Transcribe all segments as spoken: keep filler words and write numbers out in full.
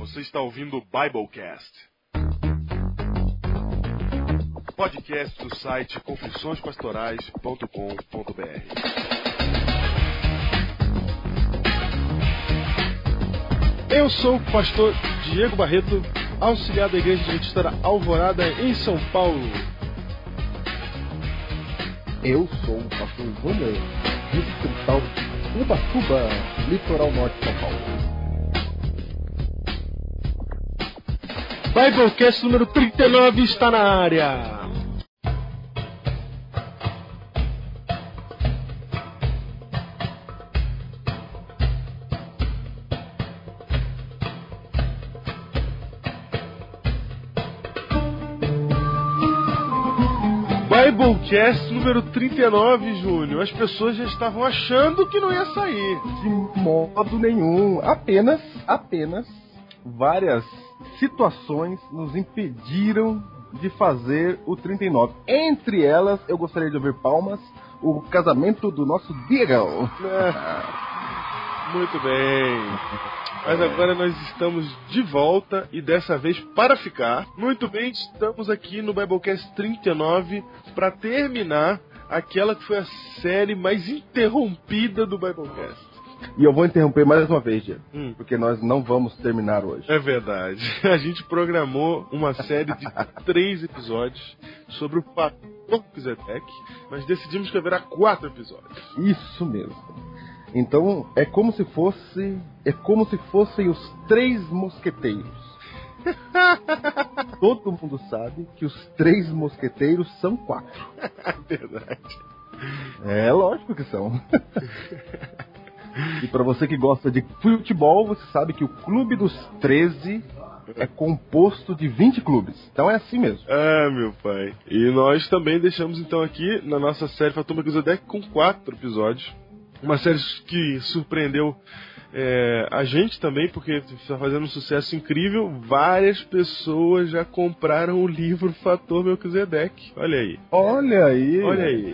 Você está ouvindo o Biblecast, podcast do site confissões pastorais ponto com ponto b r. Eu sou o pastor Diego Barreto, auxiliar da Igreja Adventista da Alvorada, em São Paulo. Eu sou o pastor Wander, distrital de Ubatuba, litoral norte de São Paulo. Biblecast número trinta e nove está na área. Biblecast número trinta e nove, Júnior. As pessoas já estavam achando que não ia sair. De modo nenhum. Apenas, apenas, várias situações nos impediram de fazer o trinta e nove. Entre elas, eu gostaria de ouvir palmas, o casamento do nosso Diego. É. Muito bem. Mas agora nós estamos de volta e dessa vez para ficar. Muito bem, estamos aqui no Biblecast trinta e nove para terminar aquela que foi a série mais interrompida do Biblecast. E eu vou interromper mais uma vez, Diego, hum. porque nós não vamos terminar hoje. É verdade. A gente programou uma série de três episódios sobre o pastor Melquisedeque, mas decidimos que haverá quatro episódios. Isso mesmo. Então, é como se fosse, é como se fossem os três mosqueteiros. Todo mundo sabe que os três mosqueteiros são quatro. Verdade. É lógico que são. E para você que gosta de futebol, você sabe que o Clube dos treze é composto de vinte clubes. Então é assim mesmo. Ah, meu pai. E nós também deixamos então aqui na nossa série Pastor Melquisedeque com quatro episódios. Uma série que surpreendeu é, a gente também, porque está fazendo um sucesso incrível. Várias pessoas já compraram o livro Fator Melquisedeque. Olha aí. Olha aí. Olha aí.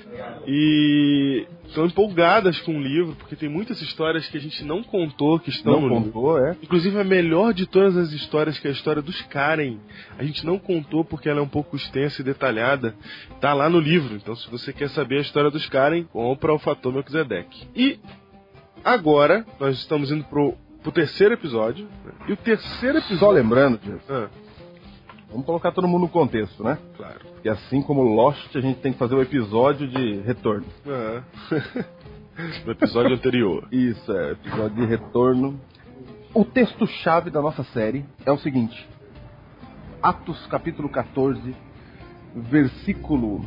E estão empolgadas com o livro, porque tem muitas histórias que a gente não contou, que estão não no contou, livro. É. Inclusive a melhor de todas as histórias, que é a história dos Karen. A gente não contou porque ela é um pouco extensa e detalhada. Tá lá no livro. Então se você quer saber a história dos Karen, compra o Fator Melquisedeque. E agora nós estamos indo pro, pro terceiro episódio. E o terceiro episódio... Só lembrando, Diego. Ah. Vamos colocar todo mundo no contexto, né? Claro. E assim como Lost, a gente tem que fazer o episódio de retorno. Ah. No episódio anterior. Isso, é, episódio de retorno. O texto-chave da nossa série é o seguinte. Atos, capítulo catorze, versículo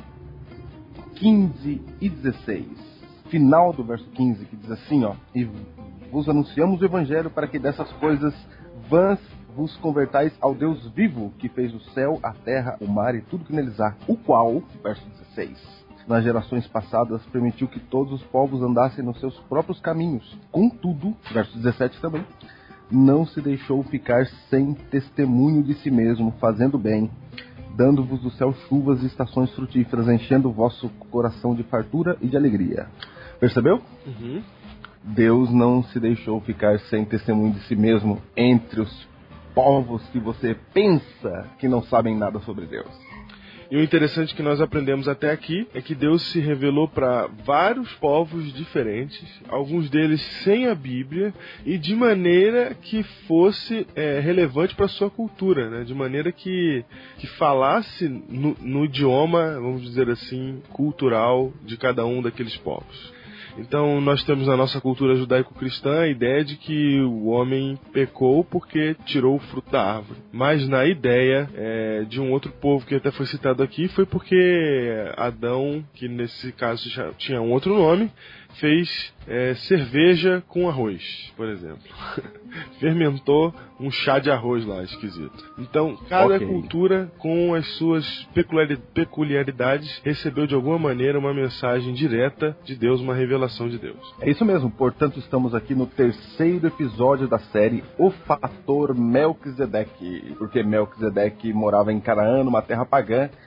quinze e dezesseis. Final do verso quinze, que diz assim, ó. E vos anunciamos o evangelho para que dessas coisas vãs vos convertais ao Deus vivo, que fez o céu, a terra, o mar e tudo que neles há, o qual, verso dezesseis, nas gerações passadas permitiu que todos os povos andassem nos seus próprios caminhos. Contudo, verso dezessete também, não se deixou ficar sem testemunho de si mesmo, fazendo bem, dando-vos do céu chuvas e estações frutíferas, enchendo o vosso coração de fartura e de alegria. Percebeu? Uhum. Deus não se deixou ficar sem testemunho de si mesmo entre os povos que você pensa que não sabem nada sobre Deus. E o interessante que nós aprendemos até aqui é que Deus se revelou para vários povos diferentes, alguns deles sem a Bíblia, e de maneira que fosse é, relevante para a sua cultura, né? De maneira que, que falasse no, no idioma, vamos dizer assim, cultural de cada um daqueles povos. Então nós temos na nossa cultura judaico-cristã a ideia de que o homem pecou porque tirou o fruto da árvore. Mas na ideia é, de um outro povo que até foi citado aqui, foi porque Adão, que nesse caso já tinha um outro nome, fez é, cerveja com arroz, por exemplo. Fermentou um chá de arroz lá, esquisito. Então, cada okay. cultura, com as suas peculiaridades, recebeu de alguma maneira uma mensagem direta de Deus, uma revelação de Deus. É isso mesmo, portanto estamos aqui no terceiro episódio da série O Fator Melquisedeque, porque Melquisedeque morava em Canaã, numa terra pagã,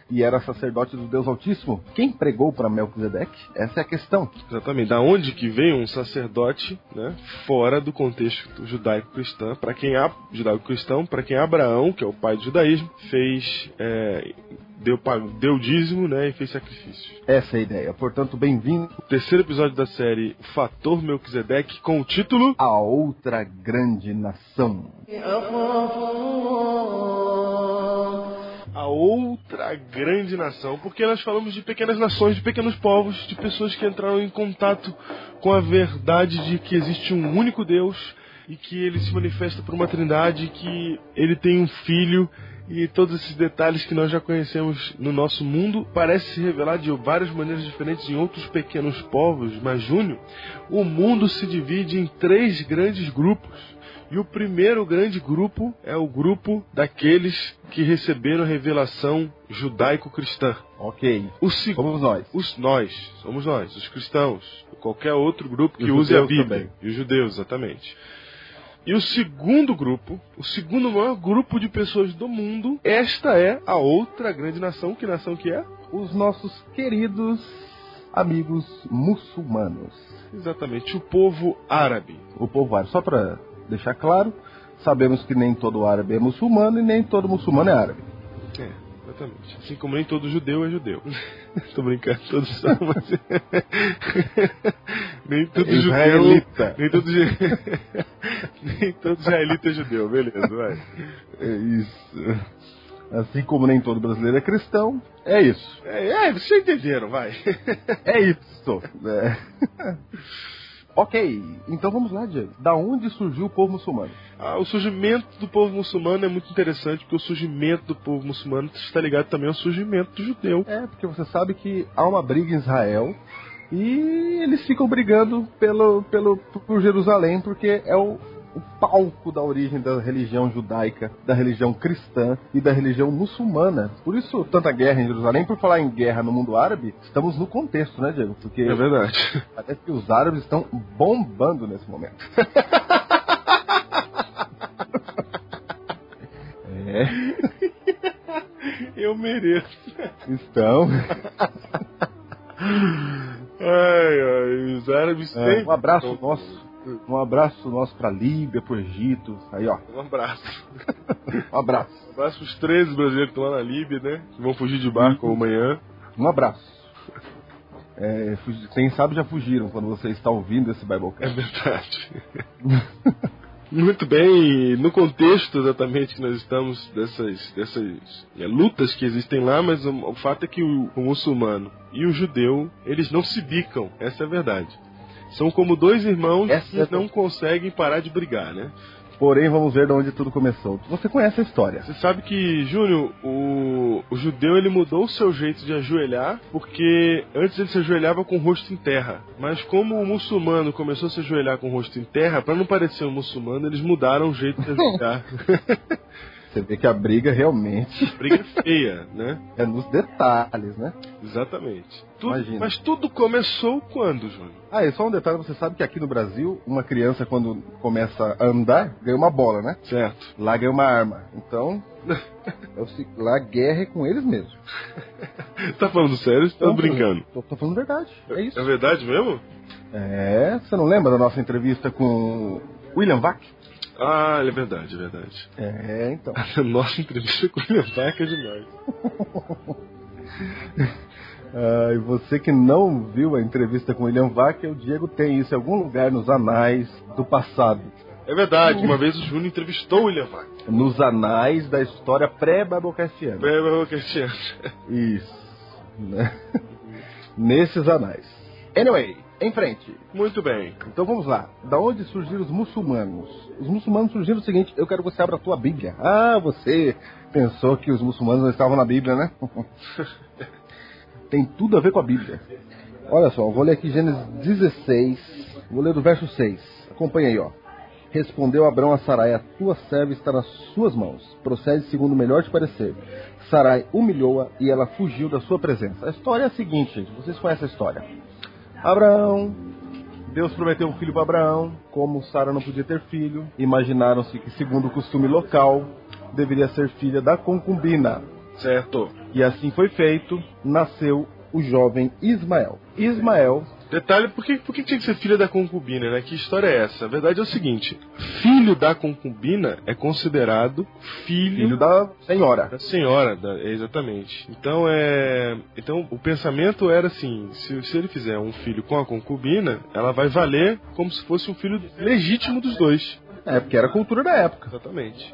e era sacerdote do Deus Altíssimo. Quem pregou para Melquisedeque? Essa é a questão. Exatamente. Da onde que veio um sacerdote, né, fora do contexto judaico-cristão, para quem é judaico-cristão, para quem Abraão, que é o pai do judaísmo, fez, é, deu, deu dízimo, né, e fez sacrifício. Essa é a ideia. Portanto, bem-vindo. Terceiro episódio da série Fator Melquisedeque, com o título A Outra Grande Nação. A outra grande nação, porque nós falamos de pequenas nações, de pequenos povos, de pessoas que entraram em contato com a verdade de que existe um único Deus e que ele se manifesta por uma trindade, que ele tem um filho, e todos esses detalhes que nós já conhecemos no nosso mundo parece se revelar de várias maneiras diferentes em outros pequenos povos. Mas, Júnior, o mundo se divide em três grandes grupos. E o primeiro grande grupo é o grupo daqueles que receberam a revelação judaico-cristã. Ok. O seg... Somos nós. Os nós. Somos nós, os cristãos. Qualquer outro grupo que os use a Bíblia. Também. E os judeus, exatamente. E o segundo grupo, o segundo maior grupo de pessoas do mundo, esta é a outra grande nação. Que nação que é? Os nossos queridos amigos muçulmanos. Exatamente, o povo árabe. O povo árabe. Só para deixar claro, sabemos que nem todo árabe é muçulmano e nem todo muçulmano é árabe. É, exatamente. Assim como nem todo judeu é judeu. Tô brincando, todos são, mas... nem todo israelita. judeu... Nem todo, nem todo israelita é judeu, beleza, vai. É isso. Assim como nem todo brasileiro é cristão, é isso. É, é vocês entenderam, vai. É isso. É. Ok, então vamos lá, Diego. Da onde surgiu o povo muçulmano? Ah, o surgimento do povo muçulmano é muito interessante, porque o surgimento do povo muçulmano está ligado também ao surgimento do judeu. É, porque você sabe que há uma briga em Israel e eles ficam brigando pelo, pelo, por Jerusalém, porque é o, o palco da origem da religião judaica, da religião cristã e da religião muçulmana. Por isso, tanta guerra em Jerusalém. Por falar em guerra no mundo árabe, estamos no contexto, né, Diego? Porque é verdade. Parece que os árabes estão bombando nesse momento. É. Eu mereço. Estão. Ai, ai, os árabes é, têm. Um abraço nosso. Um abraço nosso pra Líbia, pro Egito. Aí, ó. Um abraço. Um abraço. Um abraço pros treze brasileiros que estão lá na Líbia, né? Que vão fugir de barco amanhã. Um abraço. É, quem sabe já fugiram quando você está ouvindo esse Biblecast. É verdade. Muito bem, no contexto exatamente que nós estamos dessas, dessas é, lutas que existem lá, mas o, o fato é que o, o muçulmano e o judeu, eles não se bicam, essa é a verdade. São como dois irmãos essa que é não conseguem parar de brigar, né? Porém, vamos ver de onde tudo começou. Você conhece a história. Você sabe que, Júnior, o, o judeu ele mudou o seu jeito de ajoelhar, porque antes ele se ajoelhava com o rosto em terra. Mas como o muçulmano começou a se ajoelhar com o rosto em terra, para não parecer um muçulmano, eles mudaram o jeito de ajoelhar. Você vê que a briga realmente... A briga é feia, né? É nos detalhes, né? Exatamente. Tudo, Imagina. Mas tudo começou quando, Júnior? Ah, e só um detalhe, você sabe que aqui no Brasil, uma criança quando começa a andar, ganha uma bola, né? Certo. Lá ganha uma arma. Então, lá a guerra é com eles mesmo. Tá falando sério? Você tá brincando? Tô, tô falando verdade, é isso. É verdade mesmo? É, você não lembra da nossa entrevista com William Vac? Ah, é verdade, é verdade. É, então. A nossa entrevista com o William Vac é demais. Ah, e você que não viu a entrevista com o William Vac, o Diego tem isso em algum lugar nos anais do passado. É verdade, uma vez o Júnior entrevistou o William Vac. Nos anais da história pré-babelcastiana. Pré-babelcastiana. Isso. Né? Nesses anais. Anyway, em frente. Muito bem. Então vamos lá. Da onde surgiram os muçulmanos? Os muçulmanos surgiram o seguinte, eu quero que você abra a tua Bíblia. Ah, você pensou que os muçulmanos não estavam na Bíblia, né? Tem tudo a ver com a Bíblia. Olha só, eu vou ler aqui Gênesis dezesseis, vou ler do verso seis. Acompanha aí, ó. Respondeu Abrão a Sarai, a tua serva está nas suas mãos. Procede segundo o melhor te parecer. Sarai humilhou-a e ela fugiu da sua presença. A história é a seguinte, gente. Vocês conhecem a história. Abraão, Deus prometeu um filho para Abraão. Como Sara não podia ter filho, imaginaram-se que, segundo o costume local, deveria ser filha da concubina. Certo. E assim foi feito, nasceu o jovem Ismael. Ismael... Detalhe, por que, por que tinha que ser filho da concubina, né? Que história é essa? A verdade é o seguinte, filho da concubina é considerado filho, filho da senhora. Da senhora, da, exatamente. Então, é, então o pensamento era assim, se, se ele fizer um filho com a concubina, ela vai valer como se fosse um filho legítimo dos dois. É, porque era a cultura da época. Exatamente.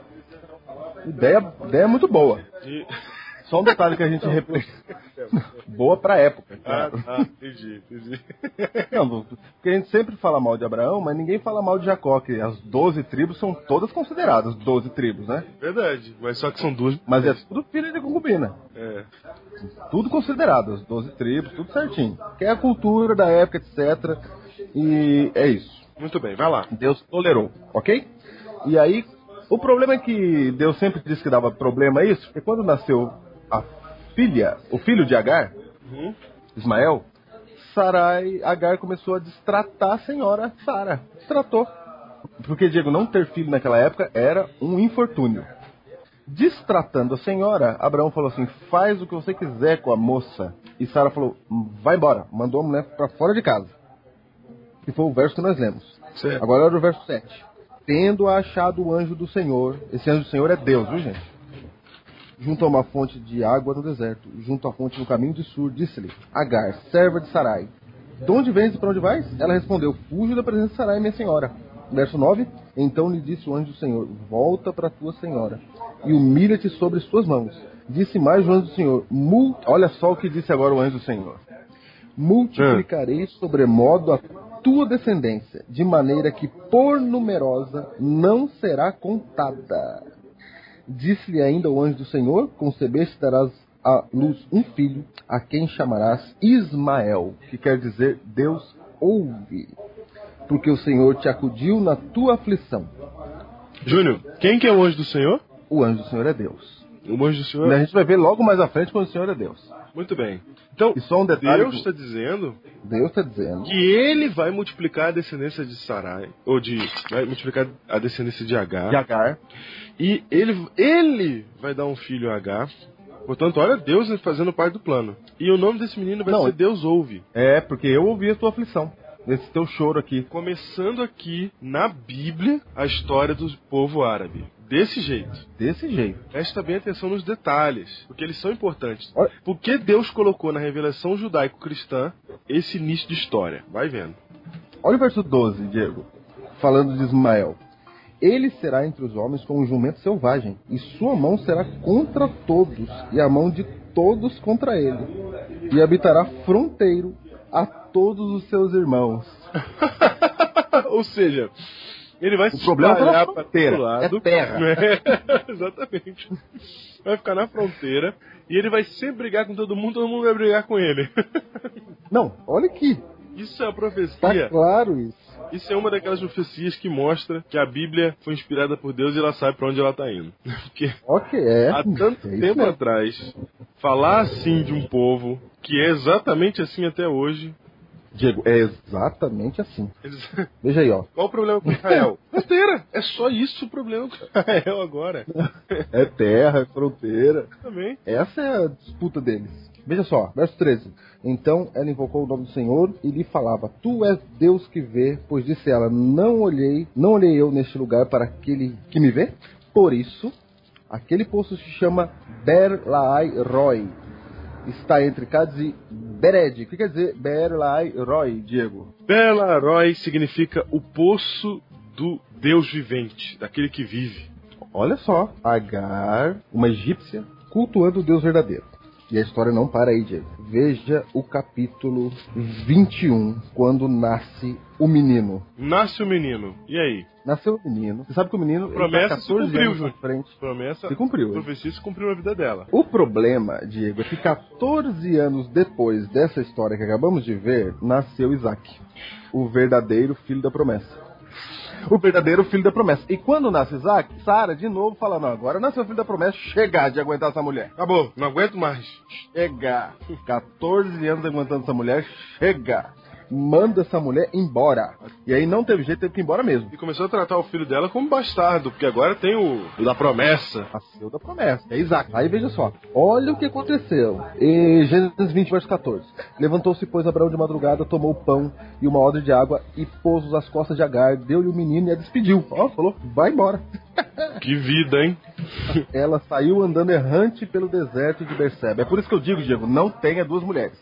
Ideia, ideia muito boa. E... Só um detalhe que a gente repete. Boa pra época, claro. Ah, ah, entendi, entendi. Não, porque a gente sempre fala mal de Abraão, mas ninguém fala mal de Jacó, que as doze tribos são todas consideradas doze tribos, né? Verdade, mas só que são duas. Mas é tudo filho de concubina. É. Tudo considerado, as doze tribos, tudo certinho. Que é a cultura da época, etcétera. E é isso. Muito bem, vai lá. Deus tolerou, ok? E aí, o problema é que Deus sempre disse que dava problema a isso, porque quando nasceu a filha, o filho de Agar, uhum. Ismael, Sarai, Agar começou a destratar a senhora Sara. Destratou. Porque, Diego, não ter filho naquela época era um infortúnio. Destratando a senhora, Abraão falou assim, faz o que você quiser com a moça. E Sara falou, vai embora. Mandou a mulher para fora de casa. Que foi o verso que nós lemos. Certo. Agora era o verso sete. Tendo achado o anjo do Senhor, esse anjo do Senhor é Deus, viu, gente? Junto a uma fonte de água no deserto, junto à fonte no caminho de Sur, disse-lhe, Agar, serva de Sarai, de onde vens e para onde vais? Ela respondeu, fujo da presença de Sarai, minha senhora. Verso nove, então lhe disse o anjo do Senhor, volta para tua senhora, e humilha-te sobre suas mãos. Disse mais o anjo do Senhor, Mul... olha só o que disse agora o anjo do Senhor, multiplicarei sobremodo a tua descendência, de maneira que por numerosa não será contada. Disse-lhe ainda o anjo do Senhor, concebeste darás à luz um filho, a quem chamarás Ismael, que quer dizer Deus ouve, porque o Senhor te acudiu na tua aflição. Júnior, quem que é o anjo do Senhor? O anjo do Senhor é Deus. O anjo do Senhor... E a gente vai ver logo mais à frente quando o Senhor é Deus. Muito bem. Então, e só um detalhe, Deus está dizendo... Deus está dizendo... que ele vai multiplicar a descendência de Sarai, ou de... vai multiplicar a descendência de Agar. De Agar. E ele, ele vai dar um filho a Agar. Portanto, olha Deus fazendo parte do plano. E o nome desse menino vai Não, ser Deus ouve. É, porque eu ouvi a tua aflição. Nesse teu choro aqui. Começando aqui, na Bíblia, a história do povo árabe. Desse jeito. Desse jeito. Presta bem atenção nos detalhes, porque eles são importantes. Olha. Por que Deus colocou na revelação judaico-cristã esse início de história? Vai vendo. Olha o verso doze, Diego. Falando de Ismael. Ele será entre os homens como um jumento selvagem, e sua mão será contra todos, e a mão de todos contra ele. E habitará fronteiro a todos os seus irmãos. Ou seja, ele vai o se problema espalhar para fronteira, lado, é terra. É, exatamente. Vai ficar na fronteira e ele vai sempre brigar com todo mundo, todo mundo vai brigar com ele. Não, olha aqui. Isso é a profecia. Tá claro isso. Isso é uma daquelas profecias que mostra que a Bíblia foi inspirada por Deus e ela sabe para onde ela está indo. Porque okay, é. há tanto é tempo atrás, falar assim de um povo que é exatamente assim até hoje... Diego, é exatamente assim. Veja aí, ó. Qual o problema com Israel? Fronteira. É só isso o problema com Israel agora. É terra, é fronteira. Também. Essa é a disputa deles. Veja só, verso treze. Então ela invocou o nome do Senhor e lhe falava, tu és Deus que vê, pois disse ela, não olhei, não olhei eu neste lugar para aquele que me vê. Por isso, aquele poço se chama Ber-Laai-Roi. Está entre Cádiz e Bered. O que quer dizer Ber-Laai-Roi, Diego? Ber-Laai-Roi significa o poço do Deus vivente, daquele que vive. Olha só, Agar, uma egípcia, cultuando o Deus verdadeiro. E a história não para aí, Diego. Veja o capítulo vinte e um, quando nasce o menino. Nasce o menino. E aí? Nasceu o menino. Você sabe que o menino... Promessa tá se cumpriu, Júnior. Frente. Promessa se cumpriu. A profecia se cumpriu na vida dela. O problema, Diego, é que quatorze anos depois dessa história que acabamos de ver, nasceu Isaac. O verdadeiro filho da promessa. O verdadeiro filho da promessa. E quando nasce Isaac, Sara de novo fala, não, agora nasceu o filho da promessa, chega de aguentar essa mulher. Acabou, não aguento mais. Chega. quatorze anos aguentando essa mulher, chega. manda essa mulher embora. E aí não teve jeito, teve que ir embora mesmo. E começou a tratar o filho dela como bastardo, porque agora tem o, o da promessa. Nasceu da promessa, é Isaac. Aí veja só, olha o que aconteceu. E Gênesis vinte, verso catorze. Levantou-se, pois, Abraão de madrugada, tomou o pão e uma odre de água e pôs-os às costas de Agar, deu-lhe o menino e a despediu. Ó, falou, vai embora. Que vida, hein? Ela saiu andando errante pelo deserto de Berseba. É por isso que eu digo, Diego, não tenha duas mulheres.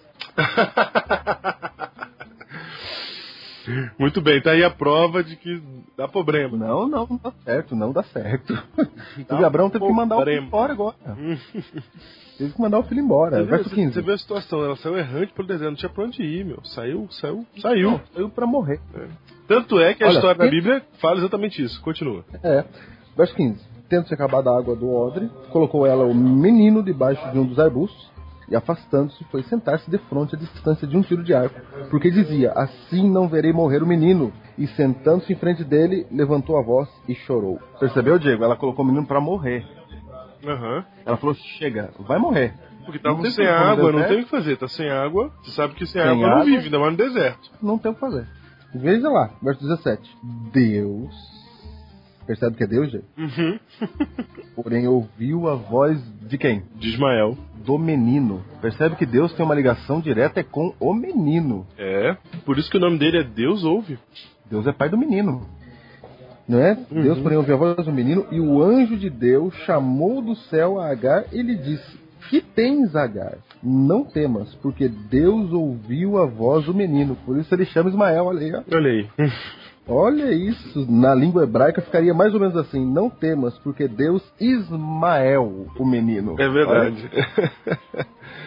Muito bem, tá aí a prova de que dá problema. Não, não, não dá certo, não dá certo. Dá o Abraão teve que mandar o problema. filho embora agora. Teve que mandar o filho embora. Você viu, Verso você, quinze. você viu a situação, ela saiu errante pelo deserto, não tinha pra onde ir, meu. Saiu, saiu, saiu. Não, saiu pra morrer. É. Tanto é que a Olha, história da que- Bíblia fala exatamente isso. Continua. É. Verso quinze. Tendo-se acabado a água do odre, colocou ela o menino debaixo de um dos arbustos e, afastando-se, foi sentar-se de frente à distância de um tiro de arco, porque dizia, assim não verei morrer o menino. E, sentando-se em frente dele, levantou a voz e chorou. Percebeu, Diego? Ela colocou o menino pra morrer. Aham. Ela falou, chega, vai morrer. Porque tava Não tem sem como no água, não deserto. tem o que fazer. Tá sem água, você sabe que sem, Sem água, água. não vive, ainda mais no deserto. Não tem o que fazer. Veja lá, verso dezessete. Deus... Percebe que é Deus, gente? Uhum. Porém, ouviu a voz de quem? De Ismael. Do menino. Percebe que Deus tem uma ligação direta com o menino. É, por isso que o nome dele é Deus Ouve. Deus é pai do menino. Não é? Uhum. Deus, porém, ouviu a voz do menino e o anjo de Deus chamou do céu a Agar e lhe disse, que tens, Agar? Não temas, porque Deus ouviu a voz do menino. Por isso ele chama Ismael, olha aí, ó. Olha aí. Olha isso, na língua hebraica ficaria mais ou menos assim, não temas, porque Deus Ismael, o menino. É verdade. Olha,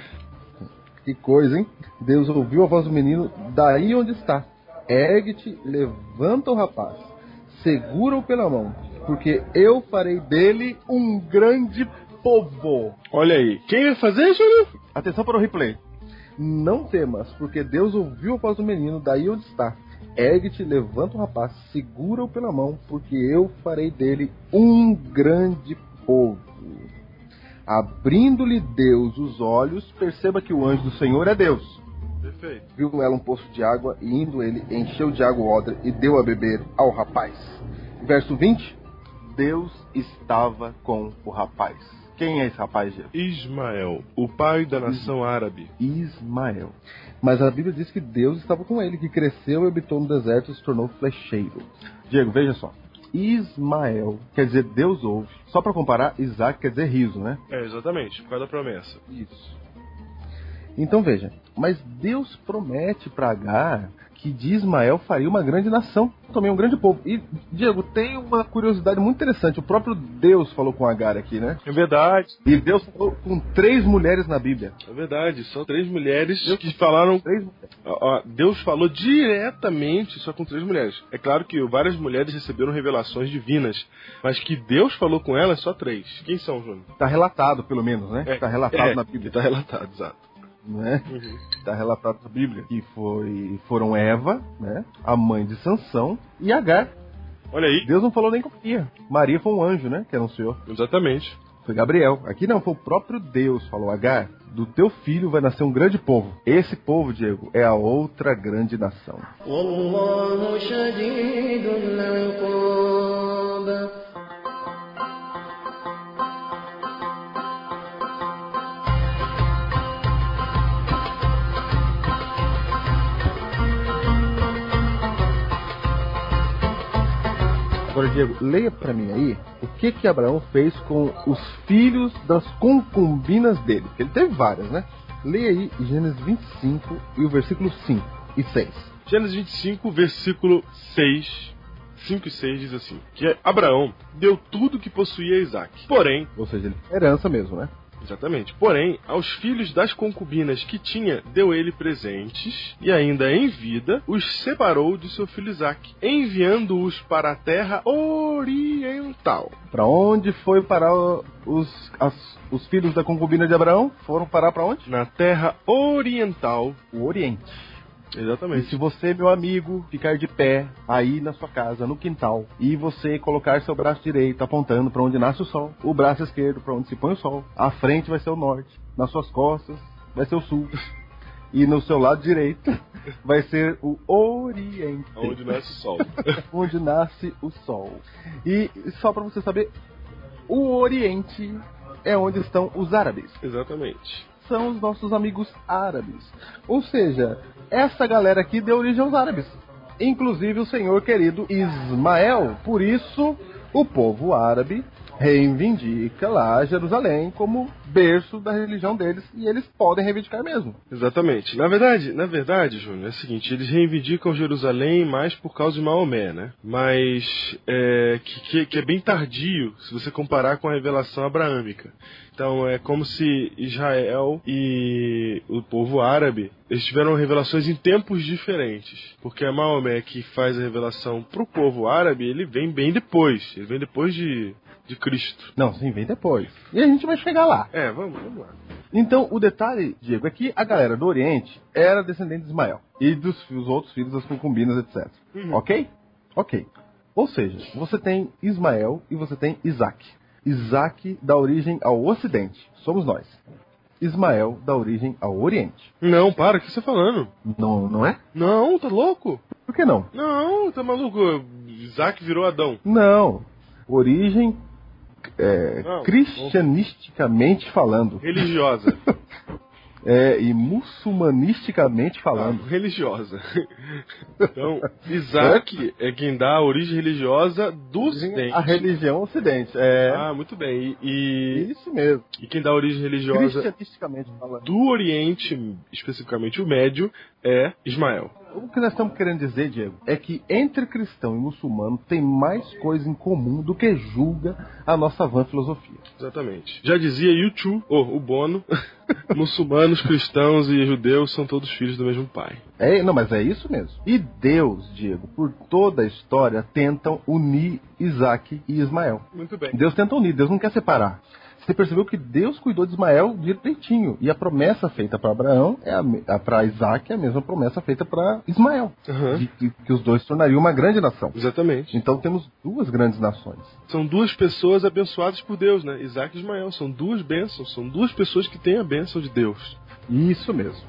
que coisa, hein? Deus ouviu a voz do menino daí onde está. Ergue-te, levanta o rapaz, segura-o pela mão, porque eu farei dele um grande povo. Olha aí. Quem vai fazer, Júlio? Atenção para o replay. Não temas, porque Deus ouviu a voz do menino daí onde está. Ergue-te, levanta o rapaz, segura-o pela mão, porque eu farei dele um grande povo. Abrindo-lhe Deus os olhos, perceba que o anjo do Senhor é Deus. Perfeito. Viu ela um poço de água, e indo ele, encheu de água o odre e deu a beber ao rapaz. Verso vinte. Deus estava com o rapaz. Quem é esse rapaz, Diego? Ismael, o pai da nação árabe. Ismael. Mas a Bíblia diz que Deus estava com ele, que cresceu e habitou no deserto e se tornou flecheiro. Diego, veja só. Ismael quer dizer Deus ouve. Só para comparar, Isaac quer dizer riso, né? É, exatamente, por causa da promessa. Isso. Então veja, mas Deus promete para Agar que de Ismael faria uma grande nação, também um grande povo. E, Diego, tem uma curiosidade muito interessante. O próprio Deus falou com Agar aqui, né? É verdade. E Deus falou com três mulheres na Bíblia. É verdade, são três mulheres que falaram. Três mulheres. Ó, ó, Deus falou diretamente só com três mulheres. É claro que várias mulheres receberam revelações divinas, mas que Deus falou com elas só três. Quem são, Júnior? Está relatado, pelo menos, né? É, Está relatado é, na Bíblia. Está relatado, exato. Né? Uhum. Está relatado na Bíblia. Que foi, foram Eva, né? A mãe de Sansão, e Agar. Olha aí. Deus não falou nem com Maria. Maria foi um anjo, né? Que anunciou. Exatamente. Foi Gabriel. Aqui não, foi o próprio Deus falou, Agar, do teu filho vai nascer um grande povo. Esse povo, Diego, é a outra grande nação. والله شديد العقاب. Agora, Diego, leia pra mim aí o que que Abraão fez com os filhos das concubinas dele. Porque ele teve várias, né? Leia aí Gênesis vinte e cinco e o versículo cinco e seis. Gênesis vinte e cinco, versículo seis. cinco e seis diz assim: que Abraão deu tudo que possuía a Isaac. Porém, Ou seja, ele herança mesmo, né? exatamente, porém, aos filhos das concubinas que tinha, deu ele presentes, e ainda em vida, os separou de seu filho Isaac, enviando-os para a terra oriental. Pra onde foi parar os, as- os filhos da concubina de Abraão? Foram parar pra onde? Na terra oriental. O Oriente. E Exatamente. se você, meu amigo, ficar de pé aí na sua casa, no quintal, e você colocar seu braço direito apontando para onde nasce o sol, o braço esquerdo para onde se põe o sol, a frente vai ser o norte, nas suas costas vai ser o sul. E no seu lado direito vai ser o Oriente. Onde nasce o sol. Onde nasce o sol. E só para você saber, o Oriente é onde estão os árabes. Exatamente. São os nossos amigos árabes. Ou seja, essa galera aqui deu origem aos árabes. Inclusive o senhor querido Ismael. Por isso, o povo árabe reivindica lá Jerusalém como berço da religião deles, e eles podem reivindicar mesmo. Exatamente. Na verdade, na verdade, Júnior, é o seguinte, eles reivindicam Jerusalém mais por causa de Maomé, né? Mas é, que, que, que é bem tardio se você comparar com a revelação abraâmica. Então é como se Israel e o povo árabe, eles tiveram revelações em tempos diferentes. Porque é Maomé que faz a revelação pro povo árabe, ele vem bem depois. Ele vem depois de, de Cristo. Não, sim, vem depois. E a gente vai chegar lá. É, vamos, vamos lá. Então, o detalhe, Diego, é que a galera do Oriente era descendente de Ismael. E dos os outros filhos das concubinas, etcétera. Uhum. Ok? Ok. Ou seja, você tem Ismael e você tem Isaac. Isaac dá origem ao Ocidente. Somos nós. Ismael dá origem ao Oriente. Não, para, o que você está falando? Não, não é? Não, tá louco? Por que não? Não, tá maluco. Isaac virou Adão. Não. Origem é, não, cristianisticamente não. falando. Religiosa. É, e muçulmanisticamente falando. Ah, religiosa. Então, Isaac é quem dá a origem religiosa do Ocidente. A religião Ocidente. É... Ah, muito bem. E, e... Isso mesmo. E quem dá a origem religiosa cristianisticamente falando. Do Oriente, especificamente o Médio, é Ismael. O que nós estamos querendo dizer, Diego, é que entre cristão e muçulmano tem mais coisa em comum do que julga a nossa vã filosofia. Exatamente. Já dizia YouTube, oh, o Bono, muçulmanos, cristãos e judeus são todos filhos do mesmo pai. É, não, mas é isso mesmo. E Deus, Diego, por toda a história, tentam unir Isaac e Ismael. Muito bem. Deus tenta unir, Deus não quer separar. Você percebeu que Deus cuidou de Ismael direitinho. E a promessa feita para Abraão, é para Isaac, é a mesma promessa feita para Ismael. Uhum. De que, que os dois tornariam uma grande nação. Exatamente. Então temos duas grandes nações. São duas pessoas abençoadas por Deus, né? Isaac e Ismael. São duas bênçãos. São duas pessoas que têm a bênção de Deus. Isso mesmo.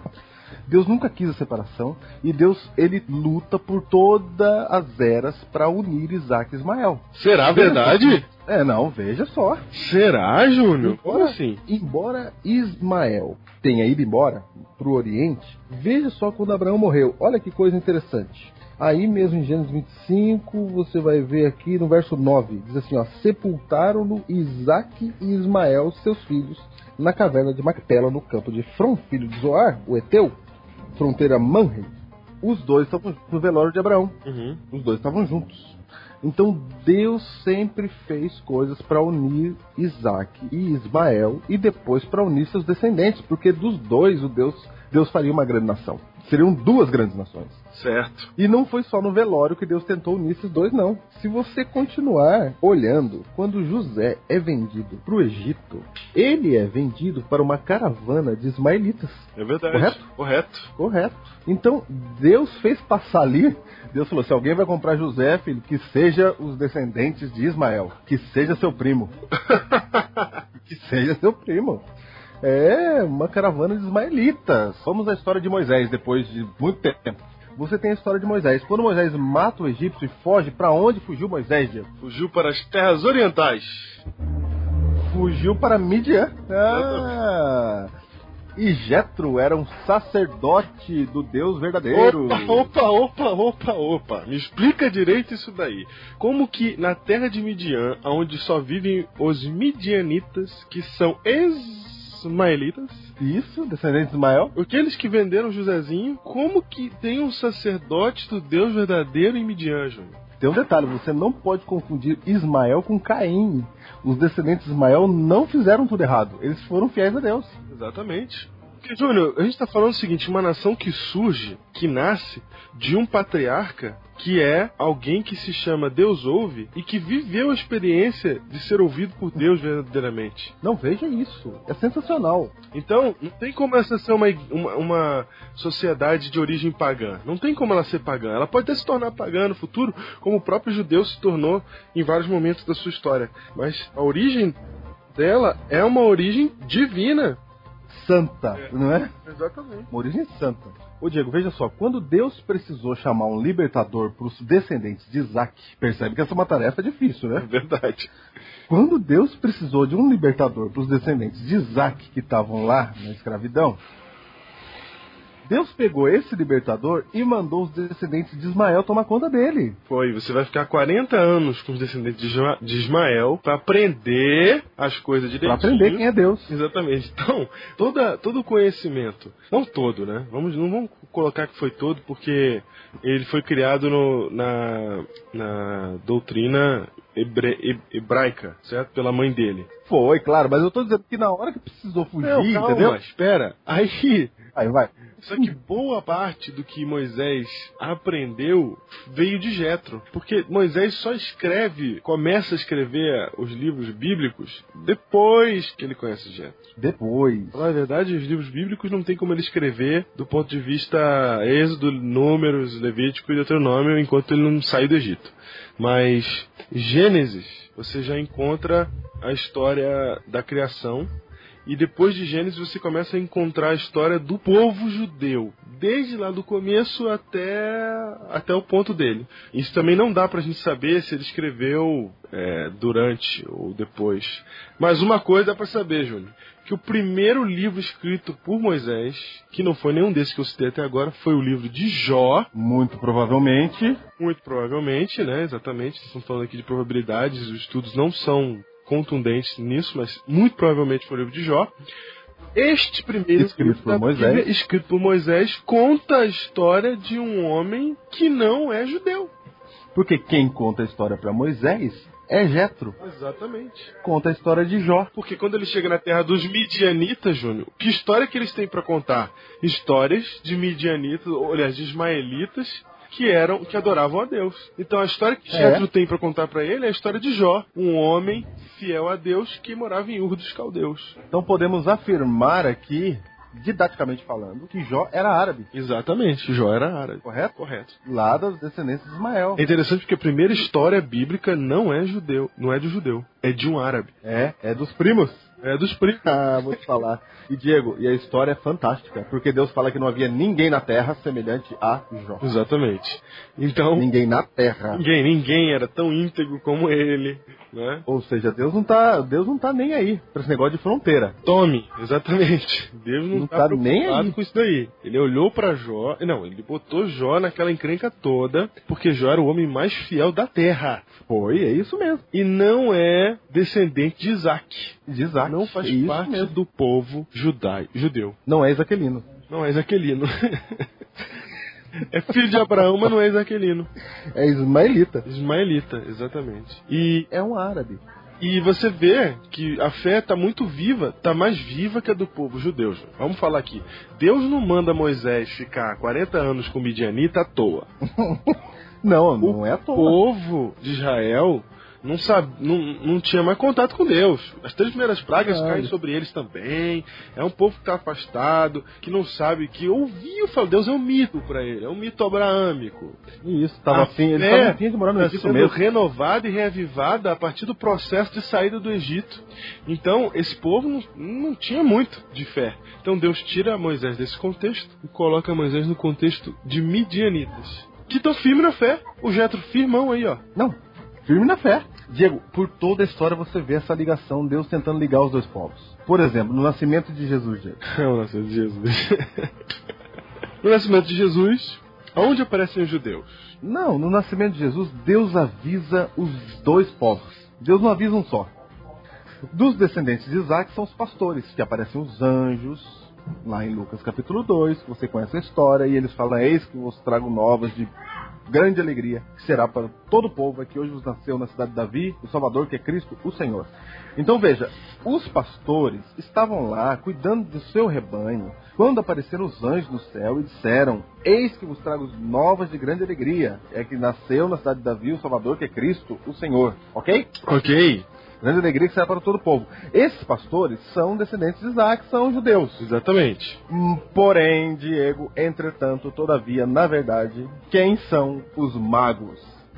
Deus nunca quis a separação. E Deus, ele luta por todas as eras para unir Isaac e Ismael. Será verdade? É, não, veja só. Será, Júnior? Como Embora, assim? Embora Ismael tenha ido embora pro Oriente, veja só quando Abraão morreu. Olha que coisa interessante. Aí mesmo em Gênesis vinte e cinco, você vai ver aqui no verso nove, diz assim, ó, sepultaram-no Isaac e Ismael, seus filhos, na caverna de Macpela, no campo de Efron, filho de Zoar, o Eteu, fronteira Manre. Os dois estavam no velório de Abraão. Uhum. Os dois estavam juntos. Então Deus sempre fez coisas para unir Isaac e Ismael e depois para unir seus descendentes, porque dos dois o Deus, Deus faria uma grande nação. Seriam duas grandes nações. Certo. E não foi só no velório que Deus tentou unir esses dois, não. Se você continuar olhando, quando José é vendido para o Egito, ele é vendido para uma caravana de ismaelitas. É verdade. Correto? Correto. Correto. Então, Deus fez passar ali, Deus falou, se alguém vai comprar José, filho, que seja os descendentes de Ismael, que seja seu primo. Que seja seu primo. É, uma caravana de ismaelitas. Vamos à história de Moisés, depois de muito tempo. Você tem a história de Moisés. Quando Moisés mata o egípcio e foge, para onde fugiu Moisés, Diego? Fugiu para as terras orientais. Fugiu para Midian. Ah, e Jetro era um sacerdote do Deus verdadeiro. Opa, opa, opa, opa, opa. Me explica direito isso daí. Como que na terra de Midian, onde só vivem os midianitas, que são ismaelitas, isso, descendentes de Ismael, aqueles que venderam Josézinho, como que tem um sacerdote do Deus verdadeiro em Midian, Júnior? Tem um detalhe, você não pode confundir Ismael com Caim. Os descendentes de Ismael não fizeram tudo errado, eles foram fiéis a Deus. Exatamente. Porque, Júnior, a gente está falando o seguinte, uma nação que surge, que nasce de um patriarca, que é alguém que se chama Deus ouve e que viveu a experiência de ser ouvido por Deus verdadeiramente. Não, veja isso. É sensacional. Então, não tem como essa ser uma, uma, uma sociedade de origem pagã. Não tem como ela ser pagã. Ela pode até se tornar pagã no futuro, como o próprio judeu se tornou em vários momentos da sua história. Mas a origem dela é uma origem divina. santa, É. não é? Exatamente. Uma origem santa. Ô Diego, veja só, quando Deus precisou chamar um libertador para os descendentes de Isaac, percebe que essa é uma tarefa difícil, É né? verdade. Quando Deus precisou de um libertador para os descendentes de Isaac que estavam lá na escravidão, Deus pegou esse libertador e mandou os descendentes de Ismael tomar conta dele. Foi, você vai ficar quarenta anos com os descendentes de Isma- de Ismael para aprender as coisas Para direitinho. aprender quem é Deus. Exatamente. Então, toda, todo o conhecimento, não todo, né? Vamos, não vamos colocar que foi todo, porque ele foi criado no, na, na doutrina hebre, he- hebraica, certo? Pela mãe dele. Foi, claro, mas eu tô dizendo que na hora que precisou fugir, Não, calma, entendeu? espera. Aí, Aí vai. só que boa parte do que Moisés aprendeu veio de Jetro, porque Moisés só escreve, começa a escrever os livros bíblicos depois que ele conhece Jetro. Depois. Na verdade, os livros bíblicos não tem como ele escrever do ponto de vista Êxodo, Números, Levítico e Deuteronômio enquanto ele não sai do Egito. Mas Gênesis, você já encontra a história da criação. E depois de Gênesis você começa a encontrar a história do povo judeu, desde lá do começo até, até o ponto dele. Isso também não dá pra gente saber se ele escreveu é, durante ou depois. Mas uma coisa dá pra saber, Júnior, que o primeiro livro escrito por Moisés, que não foi nenhum desses que eu citei até agora, foi o livro de Jó. Muito provavelmente. Muito provavelmente, né? Exatamente. Estamos falando aqui de probabilidades, os estudos não são contundentes nisso, mas muito provavelmente foi o livro de Jó. Este primeiro Escrito livro por da Moisés. Bíblia, escrito por Moisés, conta a história de um homem que não é judeu. Porque quem conta a história para Moisés é Jetro. Exatamente. Conta a história de Jó. Porque quando ele chega na terra dos midianitas, Júnior, que história que eles têm para contar? Histórias de midianitas, ou aliás, de ismaelitas, que eram, que adoravam a Deus. Então a história que É. Jetro tem para contar para ele é a história de Jó, um homem fiel a Deus que morava em Ur dos Caldeus. Então podemos afirmar aqui, didaticamente falando, que Jó era árabe, Exatamente, Jó era árabe. correto? Correto. Lá das descendências de Ismael. É interessante porque a primeira história bíblica não é judeu, não é de judeu, é de um árabe. É, é dos primos. É dos primos. Ah, vou te falar. E Diego, e a história é fantástica, porque Deus fala que não havia ninguém na terra semelhante a Jó. Exatamente. Então, Ninguém na terra. ninguém, ninguém era tão íntegro como ele, né? Ou seja, Deus não tá, Deus não tá nem aí pra esse negócio de fronteira. Tome, exatamente. Deus não, Não tá, tá nem preocupado aí. com isso daí. Ele olhou pra Jó, não, ele botou Jó naquela encrenca toda, porque Jó era o homem mais fiel da terra. Foi, é isso mesmo. E não é descendente de Isaac. De Isaac. Não faz é isso parte mesmo. do povo judai, judeu. Não é Isaquelino. Não é Isaquelino. É filho de Abraão, mas não é Isaquelino. É ismaelita. Ismaelita, exatamente. E, É um árabe. e você vê que a fé está muito viva, está mais viva que a do povo judeu. Vamos falar aqui. Deus não manda Moisés ficar quarenta anos com Midianita à toa. Não, não é à O toa. povo de Israel não, sabe, não, não tinha mais contato com Deus. As três primeiras pragas Não. caem sobre eles também. É um povo que está afastado, que não sabe, que ouviu falar. Deus é um mito para ele, é um mito abraâmico. Isso, tava A assim, ele fé tava afim de morar no tá Egito sendo mesmo. renovada e reavivada a partir do processo de saída do Egito. Então, esse povo não, não tinha muito de fé. Então, Deus tira Moisés desse contexto e coloca Moisés no contexto de midianitas, que estão firmes na fé. O Jetro firmão aí, ó. Não, firme na fé. Diego, por toda a história você vê essa ligação, Deus tentando ligar os dois povos. Por exemplo, no nascimento de Jesus, Diego. É o nascimento de Jesus. No nascimento de Jesus, onde aparecem os judeus? Não, no nascimento de Jesus, Deus avisa os dois povos. Deus não avisa um só. Dos descendentes de Isaac são os pastores, que aparecem os anjos, lá em Lucas capítulo dois, que você conhece a história, e eles falam, eis que vos trago novas de grande alegria, que será para todo o povo, é que hoje vos nasceu na cidade de Davi, o Salvador, que é Cristo, o Senhor. Então veja, os pastores estavam lá, cuidando do seu rebanho, quando apareceram os anjos no céu e disseram, eis que vos trago novas de grande alegria, é que nasceu na cidade de Davi, o Salvador, que é Cristo, o Senhor. Ok? Ok. Grande alegria que será para todo o povo. Esses pastores são descendentes de Isaac, são judeus. Exatamente. Hum, Porém, Diego, entretanto, todavia, na verdade, quem são os magos?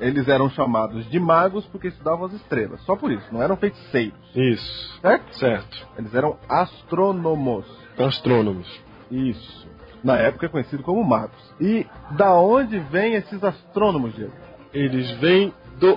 Eles eram chamados de magos porque estudavam as estrelas. Só por isso, não eram feiticeiros. Isso. Certo? Certo. Eles eram astrônomos. Astrônomos. Isso. Na época é conhecido como magos. E da onde vêm esses astrônomos, Diego? Eles vêm do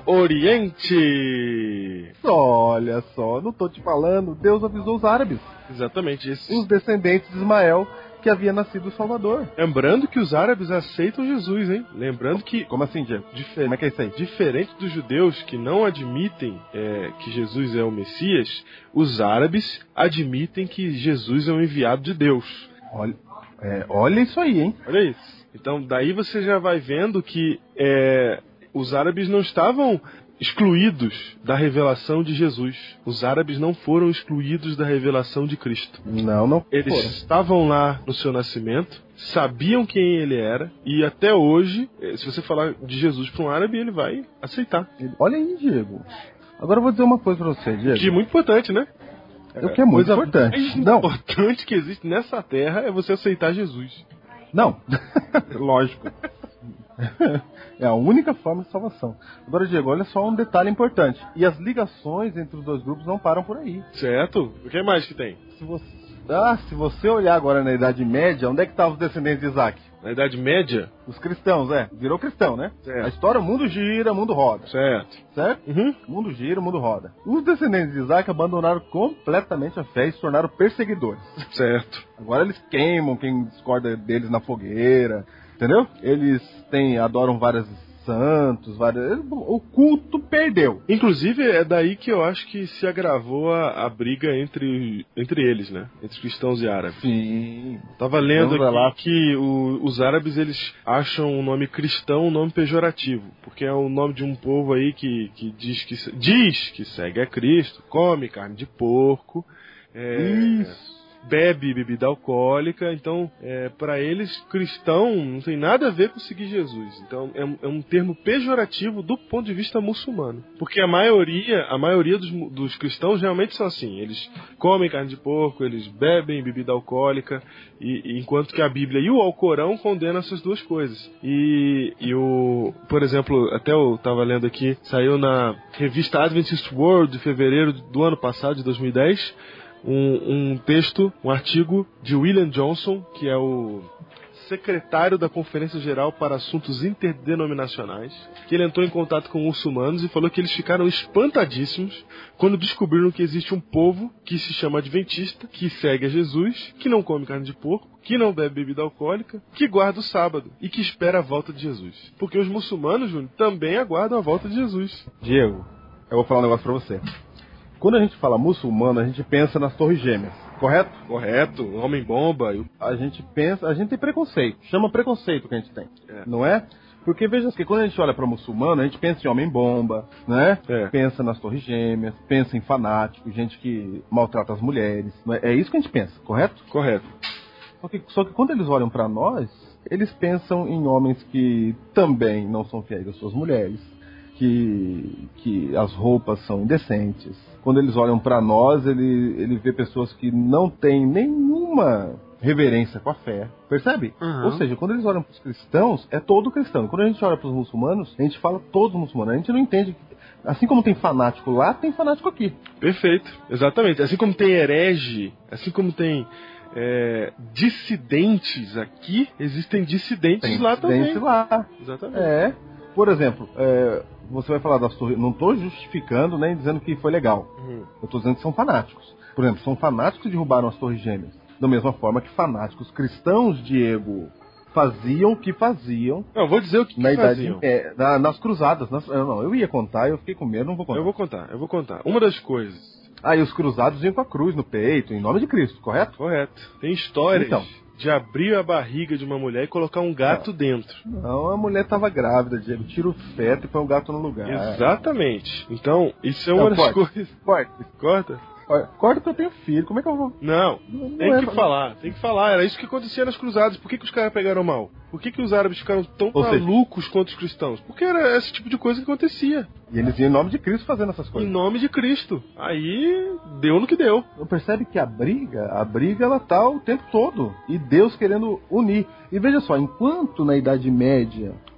Oriente. Olha só, não tô te falando. Deus avisou os árabes. Exatamente. Esses... Os descendentes de Ismael, que havia nascido o Salvador. Lembrando que os árabes aceitam Jesus, hein? Lembrando que... Como assim, Diego? Difer... Como é que é isso aí? Diferente dos judeus que não admitem é, que Jesus é o Messias, os árabes admitem que Jesus é o enviado de Deus. Olha, é, olha isso aí, hein? Olha isso. Então, daí você já vai vendo que é, os árabes não estavam excluídos da revelação de Jesus. Os árabes não foram excluídos da revelação de Cristo. Não, não Eles foram. estavam lá no seu nascimento, sabiam quem ele era, e até hoje, se você falar de Jesus para um árabe, ele vai aceitar. Olha aí, Diego. Agora eu vou dizer uma coisa para você, Diego. Que é muito importante, né? O que é muito coisa importante. mais Não. importante que existe nessa terra é você aceitar Jesus. Não. Lógico. É a única forma de salvação. Agora, Diego, olha só um detalhe importante. E as ligações entre os dois grupos não param por aí. Certo? O que mais que tem? Se você, ah, se você olhar agora na Idade Média, onde é que estavam os descendentes de Isaac? Na Idade Média? Os cristãos, é. Virou cristão, né? Certo. A história, o mundo gira, o mundo roda. Certo. Certo? Uhum. O mundo gira, o mundo roda. Os descendentes de Isaac abandonaram completamente a fé e se tornaram perseguidores. Certo. Agora eles queimam quem discorda deles na fogueira, entendeu? Eles têm, adoram vários santos, várias... o culto perdeu. Inclusive, é daí que eu acho que se agravou a, a briga entre, entre eles, né? Entre cristãos e árabes. Sim. Tava lendo Vamos aqui lá. que o, os árabes, eles acham o nome cristão um nome pejorativo, porque é o nome de um povo aí que, que, diz, que diz que segue a Cristo, come carne de porco, é, Isso. bebe bebida alcoólica. Então, é, para eles, cristão não tem nada a ver com seguir Jesus. Então, é, um- é um termo pejorativo do ponto de vista muçulmano. Porque a maioria, a maioria dos, mu- dos cristãos realmente são assim. Eles comem carne de porco, eles bebem bebida alcoólica, e, e enquanto que a Bíblia e o Alcorão condenam essas duas coisas. E, e o, por exemplo, até eu estava lendo aqui, saiu na revista Adventist World de fevereiro do ano passado, de dois mil e dez, um, um texto, um artigo de William Johnson, que é o secretário da Conferência Geral para Assuntos Interdenominacionais, que ele entrou em contato com muçulmanos e falou que eles ficaram espantadíssimos quando descobriram que existe um povo que se chama Adventista, que segue a Jesus, que não come carne de porco, que não bebe bebida alcoólica, que guarda o sábado e que espera a volta de Jesus. Porque os muçulmanos, Júnior, também aguardam a volta de Jesus. Diego, eu vou falar um negócio pra você. Quando a gente fala muçulmano, a gente pensa nas Torres Gêmeas, correto? Correto? Homem-bomba. eu- A gente pensa, a gente tem preconceito. Chama preconceito que a gente tem, É. não é? Porque veja que quando a gente olha para muçulmano, a gente pensa em homem-bomba, né? É. Pensa nas Torres Gêmeas, pensa em fanático, gente que maltrata as mulheres. Não é? É isso que a gente pensa, correto? Correto. Só que, só que quando eles olham para nós, eles pensam em homens que também não são fiéis às suas mulheres, que, que as roupas são indecentes. Quando eles olham para nós, ele, ele vê pessoas que não têm nenhuma reverência com a fé, percebe? Uhum. Ou seja, quando eles olham para os cristãos, é todo cristão. Quando a gente olha para os muçulmanos, a gente fala todos muçulmanos. A gente não entende que, assim como tem fanático lá, tem fanático aqui. Perfeito, exatamente. Assim como tem herege, assim como tem é, dissidentes aqui, existem dissidentes Tem lá dissidente também. lá. Exatamente. É. Por exemplo, é, você vai falar das torres. Não estou justificando nem dizendo que foi legal. Uhum. Eu estou dizendo que são fanáticos. Por exemplo, são fanáticos que derrubaram as Torres Gêmeas. Da mesma forma que fanáticos cristãos, Diego, faziam o que faziam Não, vou dizer o que, na que idade faziam. é, na- nas cruzadas. Nas, eu, não, eu ia contar, eu fiquei com medo, não vou contar. Eu vou contar, eu vou contar. Uma das coisas, Aí os cruzados iam com a cruz no peito, em nome de Cristo, correto? correto, tem histórias Então. de abrir a barriga de uma mulher e colocar um gato dentro. Não, a mulher estava grávida, Diego. Tira o feto e põe o gato no lugar. Exatamente. Então, isso é Não, uma das corta. coisas. Corta. Corta? Corta que eu tenho filho, como é que eu vou... Não, Não tem é, que mas- falar, tem que falar. Era isso que acontecia nas cruzadas. Por que, que os caras pegaram mal? Por que, que os árabes ficaram tão Ou seja- malucos contra os cristãos? Porque era esse tipo de coisa que acontecia. E eles iam em nome de Cristo fazendo essas Em coisas. nome de Cristo. Aí deu no que deu. Não percebe que a briga, a briga ela tá o tempo todo. E Deus querendo unir. E veja só, enquanto na Idade Média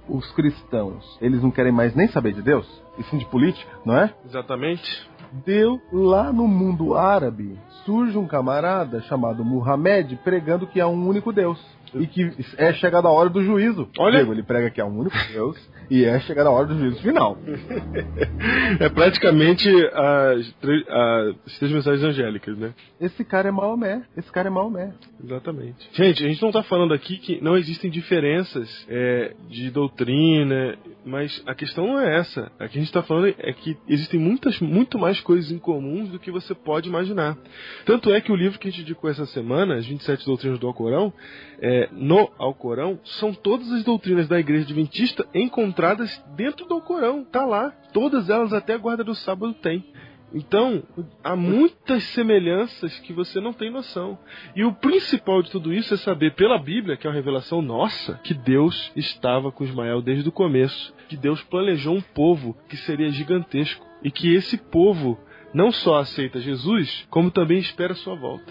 os cristãos, eles não querem mais nem saber de Deus, e sim de política, não é? Exatamente. Deu lá no mundo árabe, surge um camarada chamado Muhammad pregando que há um único Deus. E que é chegada a hora do juízo. Olha. Diego, ele prega que há um único Deus e é chegada a hora do juízo final. É praticamente as três, as três mensagens angélicas, né? Esse cara é Maomé. Esse cara é Maomé. Exatamente. Gente, a gente não está falando aqui que não existem diferenças é, de doutrina, mas a questão não é essa. A que a gente está falando é que existem muitas, muito mais coisas em comuns do que você pode imaginar. Tanto é que o livro que a gente indicou essa semana, As vinte e sete Doutrinas do Alcorão, é, no Alcorão, são todas as doutrinas da Igreja Adventista encontradas dentro do Alcorão. Tá lá. Todas elas, até a guarda do sábado, tem. Então, há muitas semelhanças que você não tem noção. E o principal de tudo isso é saber pela Bíblia, que é uma revelação nossa, que Deus estava com Ismael desde o começo. Que Deus planejou um povo que seria gigantesco. E que esse povo não só aceita Jesus, como também espera a sua volta.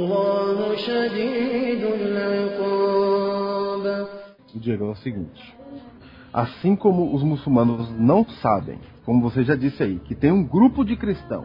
Diego, é o seguinte. Assim como os muçulmanos não sabem, como você já disse aí, que tem um grupo de cristãos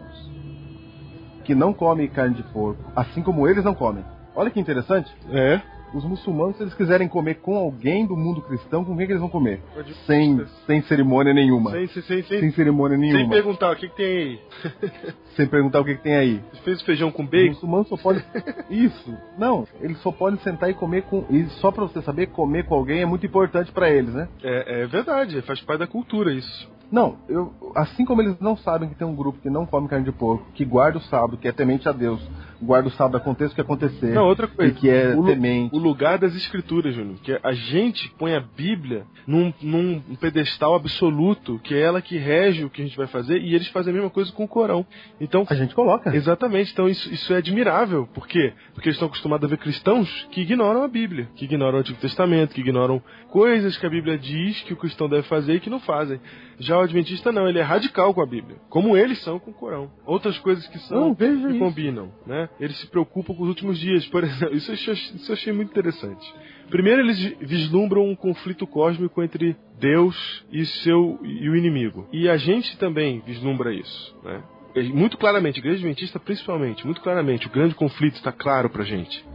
que não come carne de porco, assim como eles não comem. Olha que interessante. É. Os muçulmanos, se eles quiserem comer com alguém do mundo cristão, com quem que eles vão comer? Sem, sem cerimônia nenhuma. Sem, sem, sem, sem, sem cerimônia nenhuma. Sem perguntar o que, que tem aí. Sem perguntar o que, que tem aí. Você fez o feijão com bacon? O muçulmano só pode... Isso. Não, eles só podem sentar e comer com... E só pra você saber, comer com alguém é muito importante pra eles, né? É, é verdade, faz parte da cultura isso. Não, eu, assim como eles não sabem que tem um grupo que não come carne de porco, que guarda o sábado, que é temente a Deus, guarda o sábado, aconteça o que acontecer. Não, outra coisa. E que é o, temente. O lugar das escrituras, Júnior, que a gente põe a Bíblia num, num pedestal absoluto, que é ela que rege o que a gente vai fazer, e eles fazem a mesma coisa com o Corão. Então, a gente coloca. Exatamente, então isso, isso é admirável. Por quê? Porque eles estão acostumados a ver cristãos que ignoram a Bíblia, que ignoram o Antigo Testamento, que ignoram coisas que a Bíblia diz que o cristão deve fazer e que não fazem. Já o Adventista não, ele é radical com a Bíblia, como eles são com o Corão. Outras coisas que são, não, que isso. combinam, né? Eles se preocupam com os últimos dias, por exemplo. Isso eu achei, isso eu achei muito interessante. Primeiro, eles vislumbram um conflito cósmico entre Deus e, seu, e o inimigo. E a gente também vislumbra isso, né? Muito claramente, a Igreja Adventista principalmente, muito claramente, o grande conflito está claro pra gente.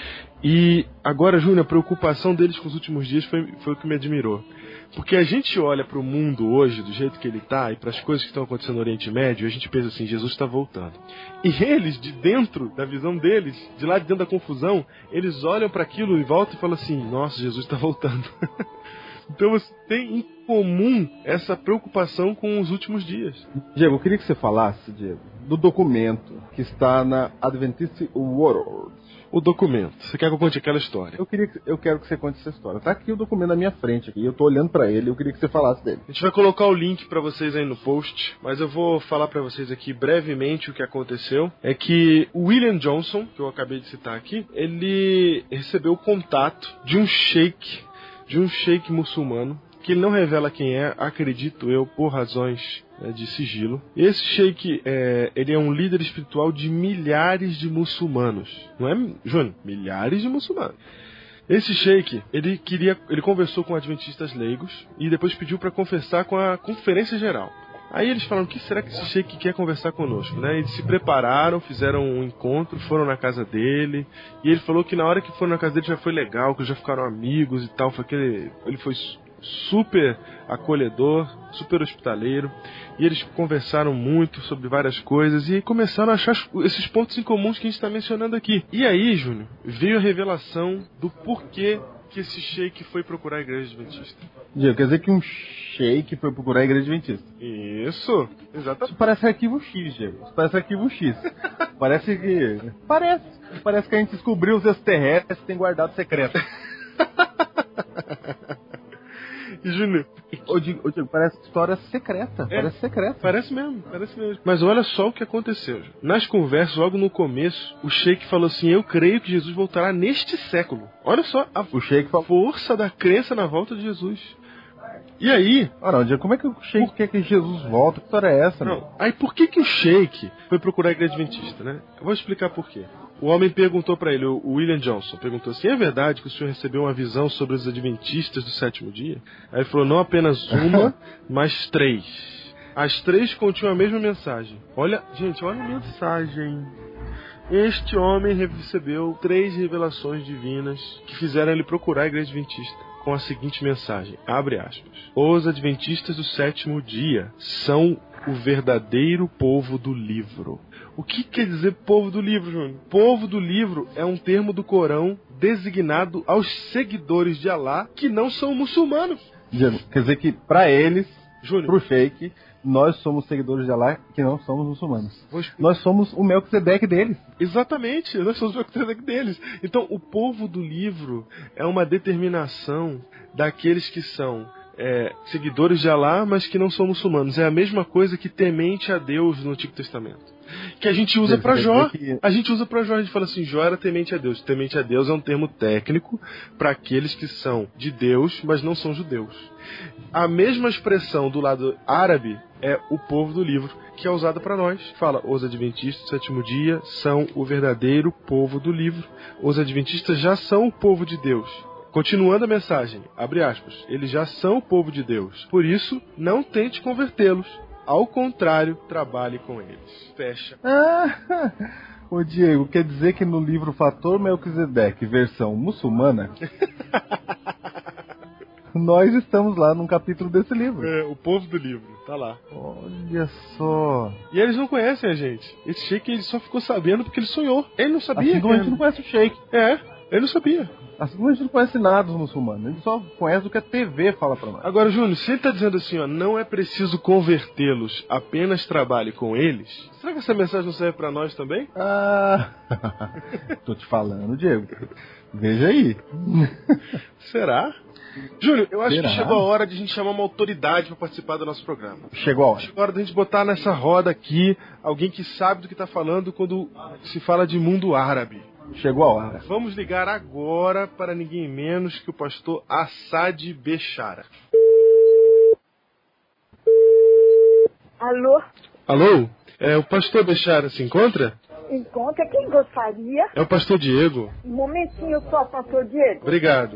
E agora, Júnior, a preocupação deles com os últimos dias foi, foi o que me admirou. Porque a gente olha para o mundo hoje, do jeito que ele está, e para as coisas que estão acontecendo no Oriente Médio, e a gente pensa assim, Jesus está voltando. E eles, de dentro da visão deles, de lá de dentro da confusão, eles olham para aquilo e voltam e falam assim, nossa, Jesus está voltando. Então você tem em comum essa preocupação com os últimos dias. Diego, eu queria que você falasse, Diego, do documento que está na Adventist World. O documento. Você quer que eu conte aquela história? Eu, queria que, eu quero que você conte essa história. Tá aqui o documento na minha frente, aqui. Eu tô olhando pra ele, eu queria que você falasse dele. A gente vai colocar o link pra vocês aí no post, mas eu vou falar pra vocês aqui brevemente o que aconteceu. É que o William Johnson, que eu acabei de citar aqui, ele recebeu o contato de um sheik, de um sheik muçulmano, que ele não revela quem é, acredito eu, por razões é, de sigilo. Esse sheik, é, ele é um líder espiritual de milhares de muçulmanos. Não é, Júnior? Milhares de muçulmanos. Esse sheik, ele queria, ele conversou com adventistas leigos e depois pediu para conversar com a Conferência Geral. Aí eles falaram, o que será que esse sheik quer conversar conosco? Né? Eles se prepararam, fizeram um encontro, foram na casa dele, e ele falou que na hora que foram na casa dele já foi legal, que já ficaram amigos e tal, foi que ele, ele foi super acolhedor, super hospitaleiro, e eles conversaram muito sobre várias coisas e começaram a achar esses pontos em comuns que a gente está mencionando aqui. E aí, Júnior, veio a revelação do porquê que esse sheik foi procurar a Igreja Adventista. Diego, quer dizer que um sheik foi procurar a Igreja Adventista? Isso, exatamente. Isso parece arquivo X, Diego. Isso parece arquivo X. Parece que... Parece. Parece que a gente descobriu os extraterrestres que tem guardado secreto. E, Júnior, ô, Diego, Diego, parece história secreta. É, parece secreta. Parece mesmo, parece mesmo. Mas olha só o que aconteceu. Nas conversas, logo no começo, o sheik falou assim, eu creio que Jesus voltará neste século. Olha só a o sheik falou... força da crença na volta de Jesus. E aí... Ora, Diego, como é que o Sheik quer que Jesus volta? Que história é essa, Não, meu? aí por que que o Sheik foi procurar a igreja adventista, né? Eu vou explicar por quê. O homem perguntou para ele, o William Johnson, perguntou assim, é verdade que o senhor recebeu uma visão sobre os adventistas do sétimo dia? Aí ele falou, não apenas uma, mas três. As três continham a mesma mensagem. Olha, gente, olha a mensagem. Este homem recebeu três revelações divinas que fizeram ele procurar a igreja adventista com a seguinte mensagem, abre aspas. Os adventistas do sétimo dia são o verdadeiro povo do livro. O que quer dizer povo do livro, Júnior? Povo do livro é um termo do Corão designado aos seguidores de Alá que não são muçulmanos. Diego, quer dizer que pra eles, Júnior, pro Sheik, nós somos seguidores de Alá que não somos muçulmanos. Vou... Nós somos o Melquisedeque deles. Exatamente, nós somos o Melquisedeque deles. Então, o povo do livro é uma determinação daqueles que são é, seguidores de Alá, mas que não são muçulmanos. É a mesma coisa que temente a Deus no Antigo Testamento. Que a gente usa para Jó. A gente usa para Jó, a gente fala assim, Jó era temente a Deus. Temente a Deus é um termo técnico para aqueles que são de Deus, mas não são judeus. A mesma expressão do lado árabe é o povo do livro, que é usada para nós. Fala, os adventistas do sétimo dia são o verdadeiro povo do livro. Os adventistas já são o povo de Deus. Continuando a mensagem, abre aspas, eles já são o povo de Deus. Por isso, não tente convertê-los. Ao contrário, trabalhe com eles. Fecha. Ah, ô Diego, quer dizer que no livro Fator Melquisedeque, versão muçulmana, nós estamos lá num capítulo desse livro. É, o povo do livro, tá lá. Olha só. E eles não conhecem a gente. Esse Sheik ele só ficou sabendo porque ele sonhou. Ele não sabia. Assim como a gente não conhece o Sheik. É, ele não sabia. Assim como a gente não conhece nada dos muçulmanos. A gente só conhece o que a T V fala pra nós. Agora, Júnior, se ele tá dizendo assim, ó, não é preciso convertê-los, apenas trabalhe com eles, será que essa mensagem não serve pra nós também? Ah, tô te falando, Diego. Veja aí. Será? Júnior, eu acho Será? que chegou a hora de a gente chamar uma autoridade para participar do nosso programa. Chegou a hora. Chegou a hora de a gente botar nessa roda aqui alguém que sabe do que está falando quando se fala de mundo árabe. Chegou a hora. Vamos ligar agora para ninguém menos que o pastor Assad Bechara. Alô? Alô? É, o pastor Bechara se encontra? Encontra quem gostaria? É o pastor Diego. Um momentinho só, pastor Diego. Obrigado.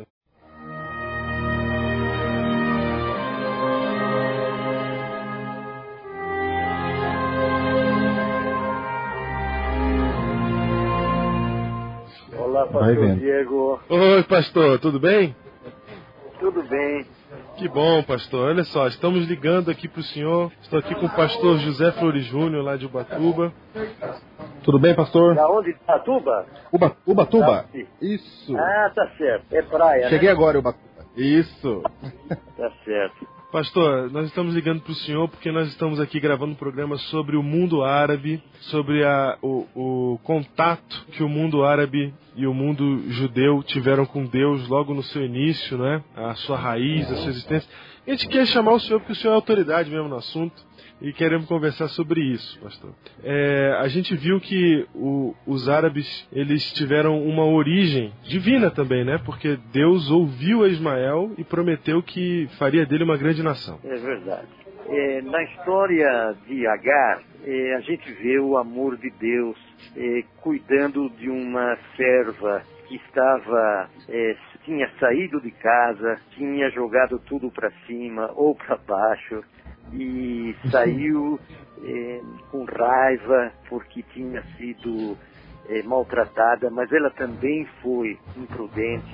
Olá, pastor Diego. Oi, pastor, tudo bem? Tudo bem. Que bom, pastor. Olha só, estamos ligando aqui para o senhor. Estou aqui com o pastor José Flores Júnior, lá de Ubatuba. Tudo bem, pastor? Da onde? De Ubatuba? Uba, Ubatuba? Ah, Isso. Ah, tá certo. É praia, Cheguei né? agora, Ubatuba. Isso. Tá certo. Pastor, nós estamos ligando para o senhor porque nós estamos aqui gravando um programa sobre o mundo árabe, sobre a, o, o contato que o mundo árabe e o mundo judeu tiveram com Deus logo no seu início, né? A sua raiz, a sua existência. A gente quer chamar o senhor porque o senhor é autoridade mesmo no assunto e queremos conversar sobre isso, pastor. É, a gente viu que o, os árabes, eles tiveram uma origem divina também, né? Porque Deus ouviu a Ismael e prometeu que faria dele uma grande nação. É verdade. É, na história de Agar, é, a gente vê o amor de Deus é, cuidando de uma serva que estava, é, tinha saído de casa, tinha jogado tudo para cima ou para baixo e saiu é, com raiva porque tinha sido é, maltratada, mas ela também foi imprudente.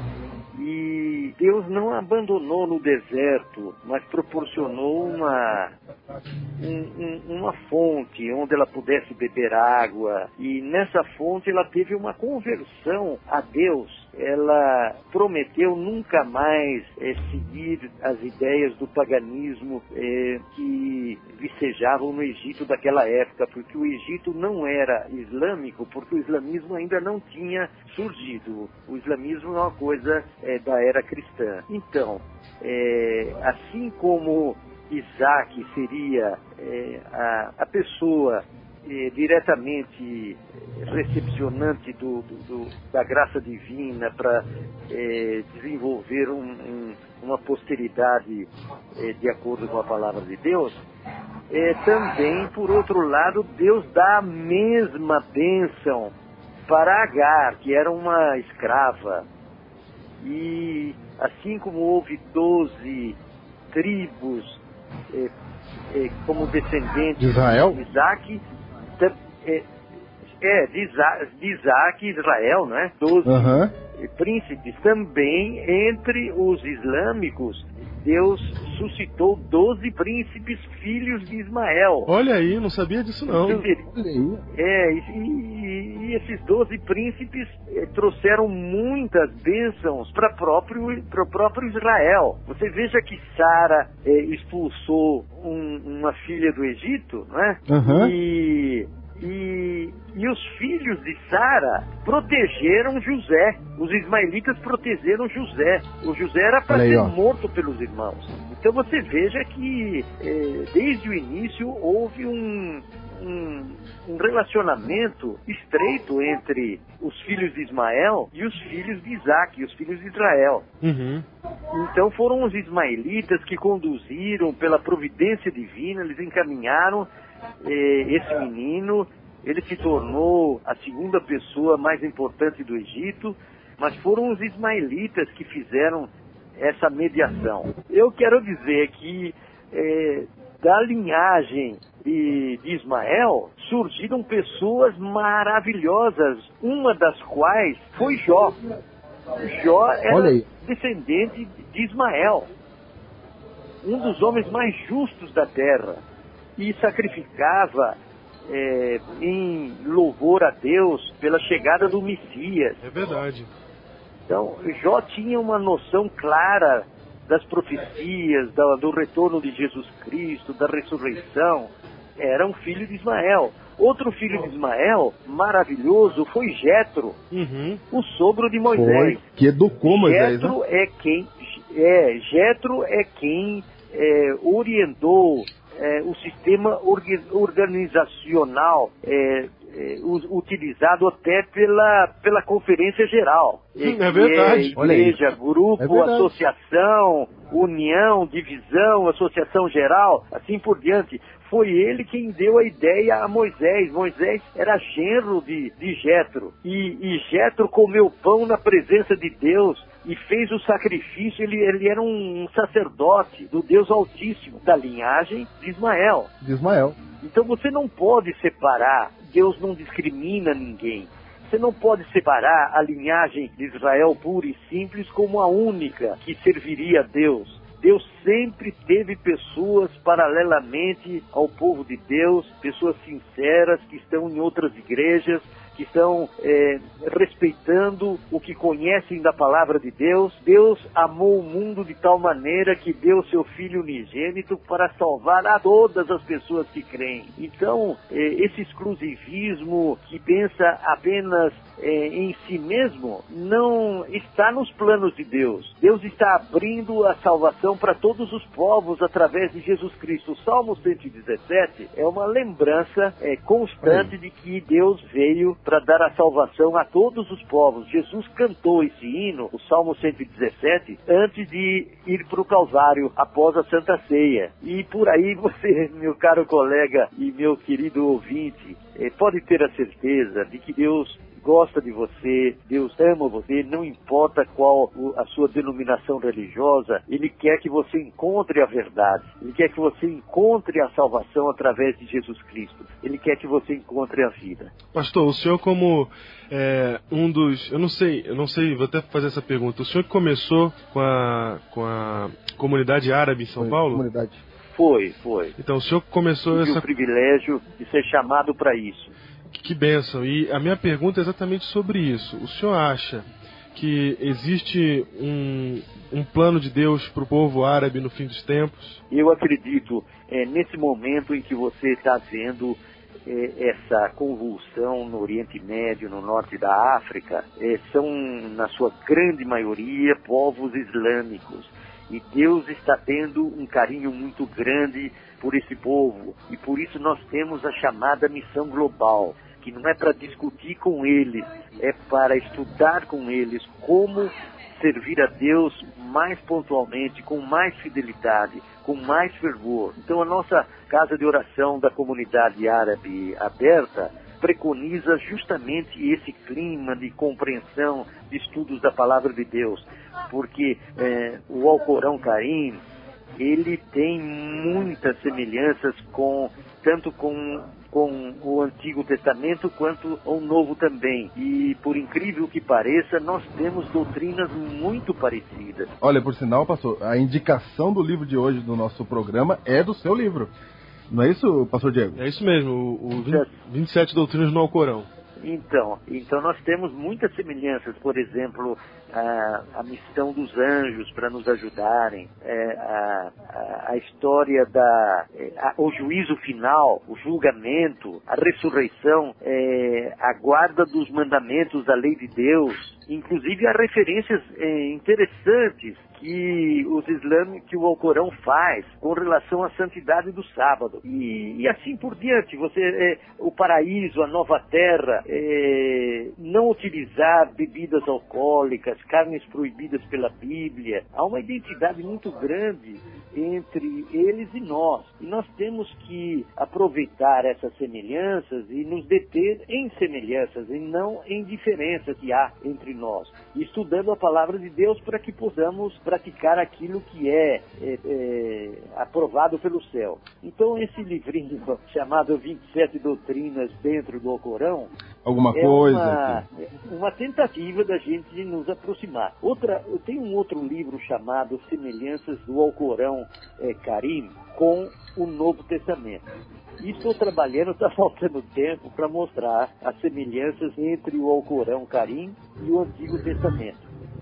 E Deus não a abandonou no deserto, mas proporcionou uma, um, um, uma fonte onde ela pudesse beber água. E nessa fonte ela teve uma conversão a Deus. Ela prometeu nunca mais é, seguir as ideias do paganismo é, que vicejavam no Egito daquela época, porque o Egito não era islâmico, porque o islamismo ainda não tinha surgido. O islamismo é uma coisa é, da era cristã. Então, é, assim como Isaac seria é, a, a pessoa é, diretamente recepcionante do, do, do, da graça divina para é, desenvolver um, um, uma posteridade é, de acordo com a palavra de Deus, é, também, por outro lado, Deus dá a mesma bênção para Agar, que era uma escrava. E assim como houve doze tribos é, é, como descendentes de Israel, de Isaac, é, é de, Isa, de Isaac e Israel, né? doze uhum. príncipes, também entre os islâmicos, Deus suscitou doze príncipes filhos de Ismael. Olha aí, não sabia disso não. É, e, e, e esses doze príncipes eh, trouxeram muitas bênçãos para próprio para próprio Israel. Você veja que Sara eh, expulsou um, uma filha do Egito, né? Uhum. E E, e os filhos de Sara protegeram José. Os ismaelitas protegeram José. O José era para ser ó. morto pelos irmãos. Então você veja que eh, desde o início houve um, um, um relacionamento estreito entre os filhos de Ismael e os filhos de Isaac, os filhos de Israel. Uhum. Então foram os ismaelitas que conduziram pela providência divina, eles encaminharam esse menino, ele se tornou a segunda pessoa mais importante do Egito, mas foram os ismaelitas que fizeram essa mediação. Eu quero dizer que é, da linhagem de, de Ismael surgiram pessoas maravilhosas, uma das quais foi Jó. Jó era descendente de Ismael, um dos homens mais justos da terra, e sacrificava é, em louvor a Deus pela chegada do Messias. É verdade. Então, Jó tinha uma noção clara das profecias, do, do retorno de Jesus Cristo, da ressurreição. Era um filho de Ismael. Outro filho de Ismael, maravilhoso, foi Jetro, uhum. o sogro de Moisés. Foi, que educou Moisés. Jetro né? é quem, é, Jetro é quem é, orientou É, o sistema organizacional é, é, utilizado até pela, pela Conferência Geral. Sim, é verdade. É igreja, grupo, é verdade. Associação, união, divisão, associação geral, assim por diante. Foi ele quem deu a ideia a Moisés. Moisés era genro de, de Jetro. E, e Jetro comeu pão na presença de Deus e fez o sacrifício. Ele, ele era um sacerdote do Deus Altíssimo, da linhagem de Ismael. De Ismael. Então você não pode separar, Deus não discrimina ninguém. Você não pode separar a linhagem de Israel pura e simples como a única que serviria a Deus. Deus sempre teve pessoas paralelamente ao povo de Deus, pessoas sinceras que estão em outras igrejas, que estão é, respeitando o que conhecem da palavra de Deus. Deus amou o mundo de tal maneira que deu seu Filho unigênito para salvar a todas as pessoas que creem. Então, é, esse exclusivismo que pensa apenas é, em si mesmo não está nos planos de Deus. Deus está abrindo a salvação para todos os povos através de Jesus Cristo. O Salmo cento e dezessete é uma lembrança é, constante de que Deus veio para dar a salvação a todos os povos. Jesus cantou esse hino, o Salmo cento e dezessete, antes de ir para o Calvário, após a Santa Ceia. E por aí você, meu caro colega e meu querido ouvinte, eh, pode ter a certeza de que Deus gosta de você, Deus ama você, não importa qual a sua denominação religiosa, Ele quer que você encontre a verdade, Ele quer que você encontre a salvação através de Jesus Cristo, Ele quer que você encontre a vida. Pastor, o senhor como é, um dos, eu não sei, eu não sei, vou até fazer essa pergunta, o senhor que começou com a, com a comunidade árabe em São foi, Paulo? Comunidade. Foi, foi. Então o senhor começou essa... essa... o privilégio de ser chamado para isso. Que bênção. E a minha pergunta é exatamente sobre isso. O senhor acha que existe um, um plano de Deus para o povo árabe no fim dos tempos? Eu acredito, é, nesse momento em que você está vendo é, essa convulsão no Oriente Médio, no norte da África, é, são, na sua grande maioria, povos islâmicos. E Deus está tendo um carinho muito grande por esse povo, e por isso nós temos a chamada missão global, que não é para discutir com eles, é para estudar com eles como servir a Deus mais pontualmente, com mais fidelidade, com mais fervor. Então a nossa casa de oração da comunidade árabe aberta preconiza justamente esse clima de compreensão, de estudos da palavra de Deus, porque é, o Alcorão Karim, ele tem muitas semelhanças com, tanto com, com o Antigo Testamento quanto o Novo também. E, por incrível que pareça, nós temos doutrinas muito parecidas. Olha, por sinal, pastor, a indicação do livro de hoje do nosso programa é do seu livro. Não é isso, pastor Diego? É isso mesmo, o, o vinte, vinte e sete doutrinas no Alcorão. Então, então nós temos muitas semelhanças, por exemplo, a, a missão dos anjos para nos ajudarem, é, a, a, a história da, é, a, o juízo final, o julgamento, a ressurreição, é, a guarda dos mandamentos da lei de Deus, inclusive há referências é, interessantes que os islâmicos, que o Alcorão faz com relação à santidade do sábado. E, e assim por diante, você, é, o paraíso, a nova terra, é, não utilizar bebidas alcoólicas, carnes proibidas pela Bíblia. Há uma identidade muito grande entre eles e nós. E nós temos que aproveitar essas semelhanças e nos deter em semelhanças e não em diferenças que há entre nós. E estudando a palavra de Deus para que possamos praticar aquilo que é, é, é aprovado pelo céu. Então esse livrinho chamado vinte e sete doutrinas dentro do Alcorão, alguma é coisa uma, uma tentativa da gente nos aproximar. Outra, eu tenho um outro livro chamado Semelhanças do Alcorão é, Karim com o Novo Testamento. E estou trabalhando, está faltando tempo para mostrar as semelhanças entre o Alcorão Karim e o Antigo Testamento.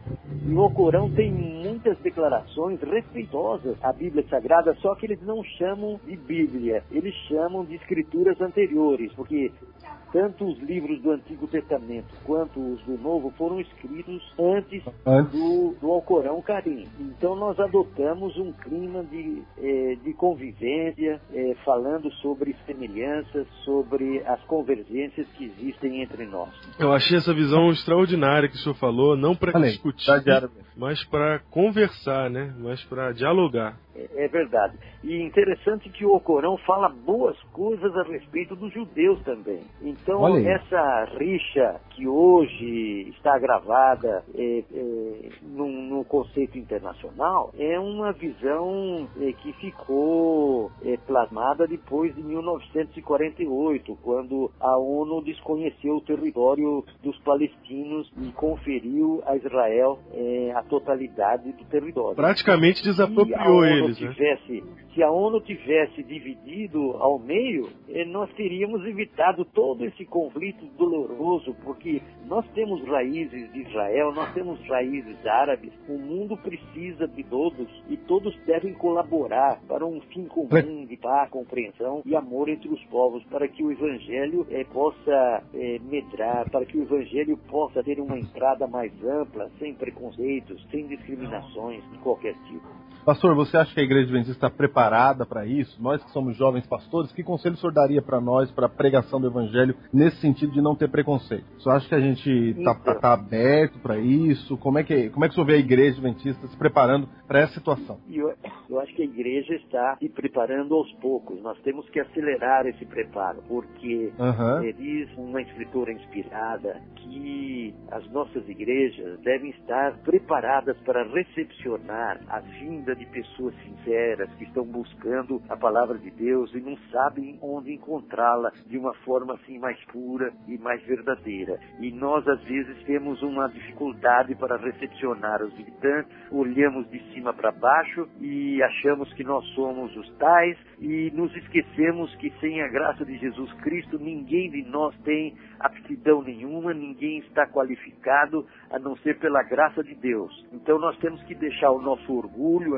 E o Alcorão tem muitas declarações respeitosas à Bíblia Sagrada, só que eles não chamam de Bíblia, eles chamam de escrituras anteriores, porque tanto os livros do Antigo Testamento quanto os do Novo foram escritos antes, antes. Do, do Alcorão Karim. Então nós adotamos um clima de, eh, de convivência, eh, falando sobre semelhanças, sobre as convergências que existem entre nós. Eu achei essa visão extraordinária que o senhor falou, não para discutir, mas para conversar, né? Mas para dialogar. É, é verdade. E interessante que o Alcorão fala boas coisas a respeito dos judeus também. Então, essa rixa que hoje está gravada é, é, no, no conceito internacional é uma visão é, que ficou é, plasmada depois de mil novecentos e quarenta e oito, quando a ONU desconheceu o território dos palestinos e conferiu a Israel é, a totalidade do território. Praticamente desapropriou eles, tivesse, né? Se a ONU tivesse dividido ao meio, eh, nós teríamos evitado todo esse conflito doloroso, porque nós temos raízes de Israel, nós temos raízes árabes, o mundo precisa de todos e todos devem colaborar para um fim comum de paz, compreensão e amor entre os povos, para que o Evangelho eh, possa eh, medrar, para que o Evangelho possa ter uma entrada mais ampla, sem preconceitos, sem discriminações de qualquer tipo. Pastor, você acha que a Igreja Adventista está preparada para isso? Nós que somos jovens pastores, que conselho o senhor daria para nós, para a pregação do Evangelho, nesse sentido de não ter preconceito? O senhor acha que a gente está então, tá aberto para isso? Como é, que, como é que o senhor vê a Igreja Adventista se preparando para essa situação? Eu, eu acho que a Igreja está se preparando aos poucos. Nós temos que acelerar esse preparo, porque uhum. diz uma escritora inspirada que as nossas igrejas devem estar preparadas para recepcionar a vinda de pessoas sinceras que estão buscando a palavra de Deus e não sabem onde encontrá-la de uma forma assim mais pura e mais verdadeira. E nós às vezes temos uma dificuldade para recepcionar os visitantes, olhamos de cima para baixo e achamos que nós somos os tais e nos esquecemos que sem a graça de Jesus Cristo ninguém de nós tem aptidão nenhuma, ninguém está qualificado a não ser pela graça de Deus. Então nós temos que deixar o nosso orgulho, a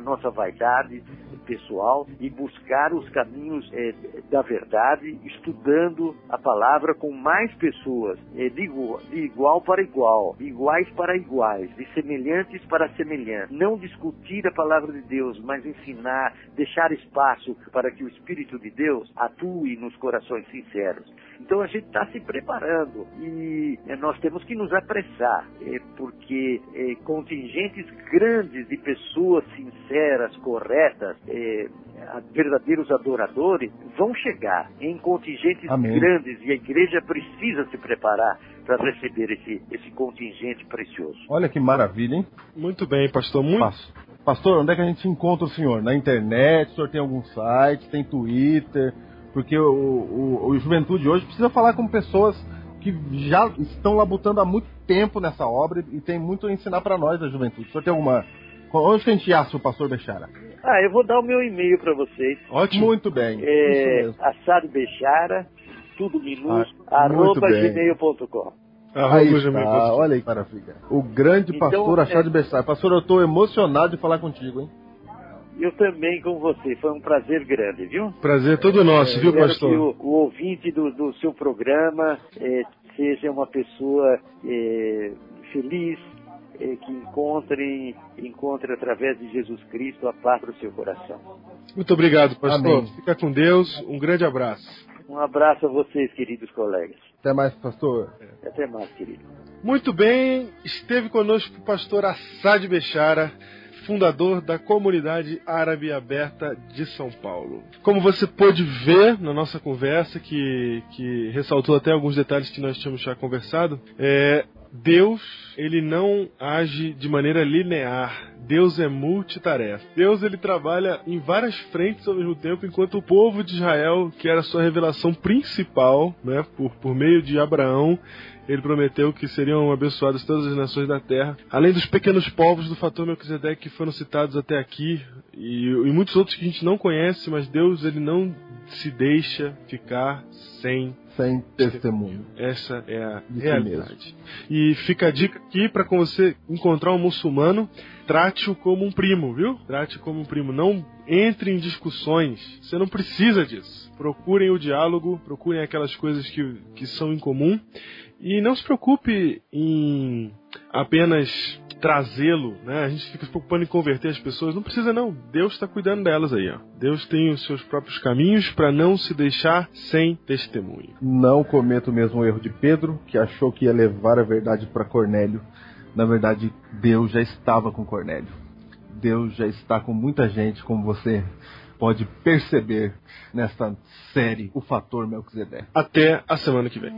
nossa vaidade pessoal e buscar os caminhos é, da verdade, estudando a palavra com mais pessoas, é, de, igual, de igual para igual, de iguais para iguais, de semelhantes para semelhantes. Não discutir a palavra de Deus, mas ensinar, deixar espaço para que o Espírito de Deus atue nos corações sinceros. Então a gente está se preparando e é, nós temos que nos apressar, é, porque é, contingentes grandes de pessoas sinceras, corretas, é, verdadeiros adoradores, vão chegar em contingentes Amém. grandes e a igreja precisa se preparar para receber esse, esse contingente precioso. Olha que maravilha, hein? Muito bem, pastor. Muito... Pas- Pastor, onde é que a gente encontra o senhor? Na internet? O senhor tem algum site? Tem Twitter? Porque o, o, o Juventude hoje precisa falar com pessoas que já estão labutando há muito tempo nessa obra e tem muito a ensinar para nós da Juventude. O senhor tem alguma... Onde que a gente acha o pastor Bechara? Ah, eu vou dar o meu e-mail para vocês. Ótimo. Muito bem. É, Isso mesmo. Assad Bechara, tudo minúsculo, Ah, muito arroba bem. gmail ponto com. Aí Arroba está, gmail ponto com. olha aí, maravilha. O grande Então, pastor Assad é- Bechara. Pastor, eu estou emocionado de falar contigo, hein? Eu também com você, foi um prazer grande, viu? Prazer todo nosso, viu, Espero pastor? que o, o ouvinte do, do seu programa eh, seja uma pessoa eh, feliz, eh, que encontre, encontre através de Jesus Cristo a paz para o seu coração. Muito obrigado, pastor. Amém. Fica com Deus. Um grande abraço. Um abraço a vocês, queridos colegas. Até mais, pastor. Até mais, querido. Muito bem, esteve conosco o pastor Assad Bechara, fundador da Comunidade Árabe Aberta de São Paulo. Como você pôde ver na nossa conversa, que, que ressaltou até alguns detalhes que nós tínhamos já conversado, é, Deus, ele não age de maneira linear. Deus é multitarefa. Deus, ele trabalha em várias frentes ao mesmo tempo, enquanto o povo de Israel, que era a sua revelação principal, né, por, por meio de Abraão, ele prometeu que seriam abençoadas todas as nações da terra, além dos pequenos povos do fator Melquisedeque que foram citados até aqui, e, e muitos outros que a gente não conhece, mas Deus, ele não se deixa ficar sem Sem testemunho. essa é a De si realidade. E fica a dica aqui para quando você encontrar um muçulmano, trate-o como um primo, viu? Trate-o como um primo. Não entre em discussões. Você não precisa disso. Procurem o diálogo, procurem aquelas coisas que, que são em comum. E não se preocupe em apenas trazê-lo, né? A gente fica se preocupando em converter as pessoas. Não precisa não. Deus está cuidando delas aí, ó. Deus tem os seus próprios caminhos para não se deixar sem testemunho. Não cometa o mesmo erro de Pedro, que achou que ia levar a verdade para Cornélio. Na verdade, Deus já estava com Cornélio. Deus já está com muita gente, como você pode perceber nesta série, O Fator Melquisedeque. Até a semana que vem.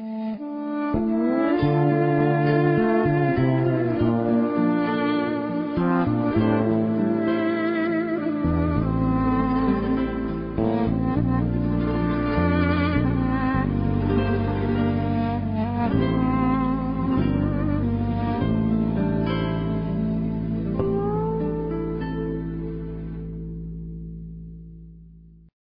Thank you.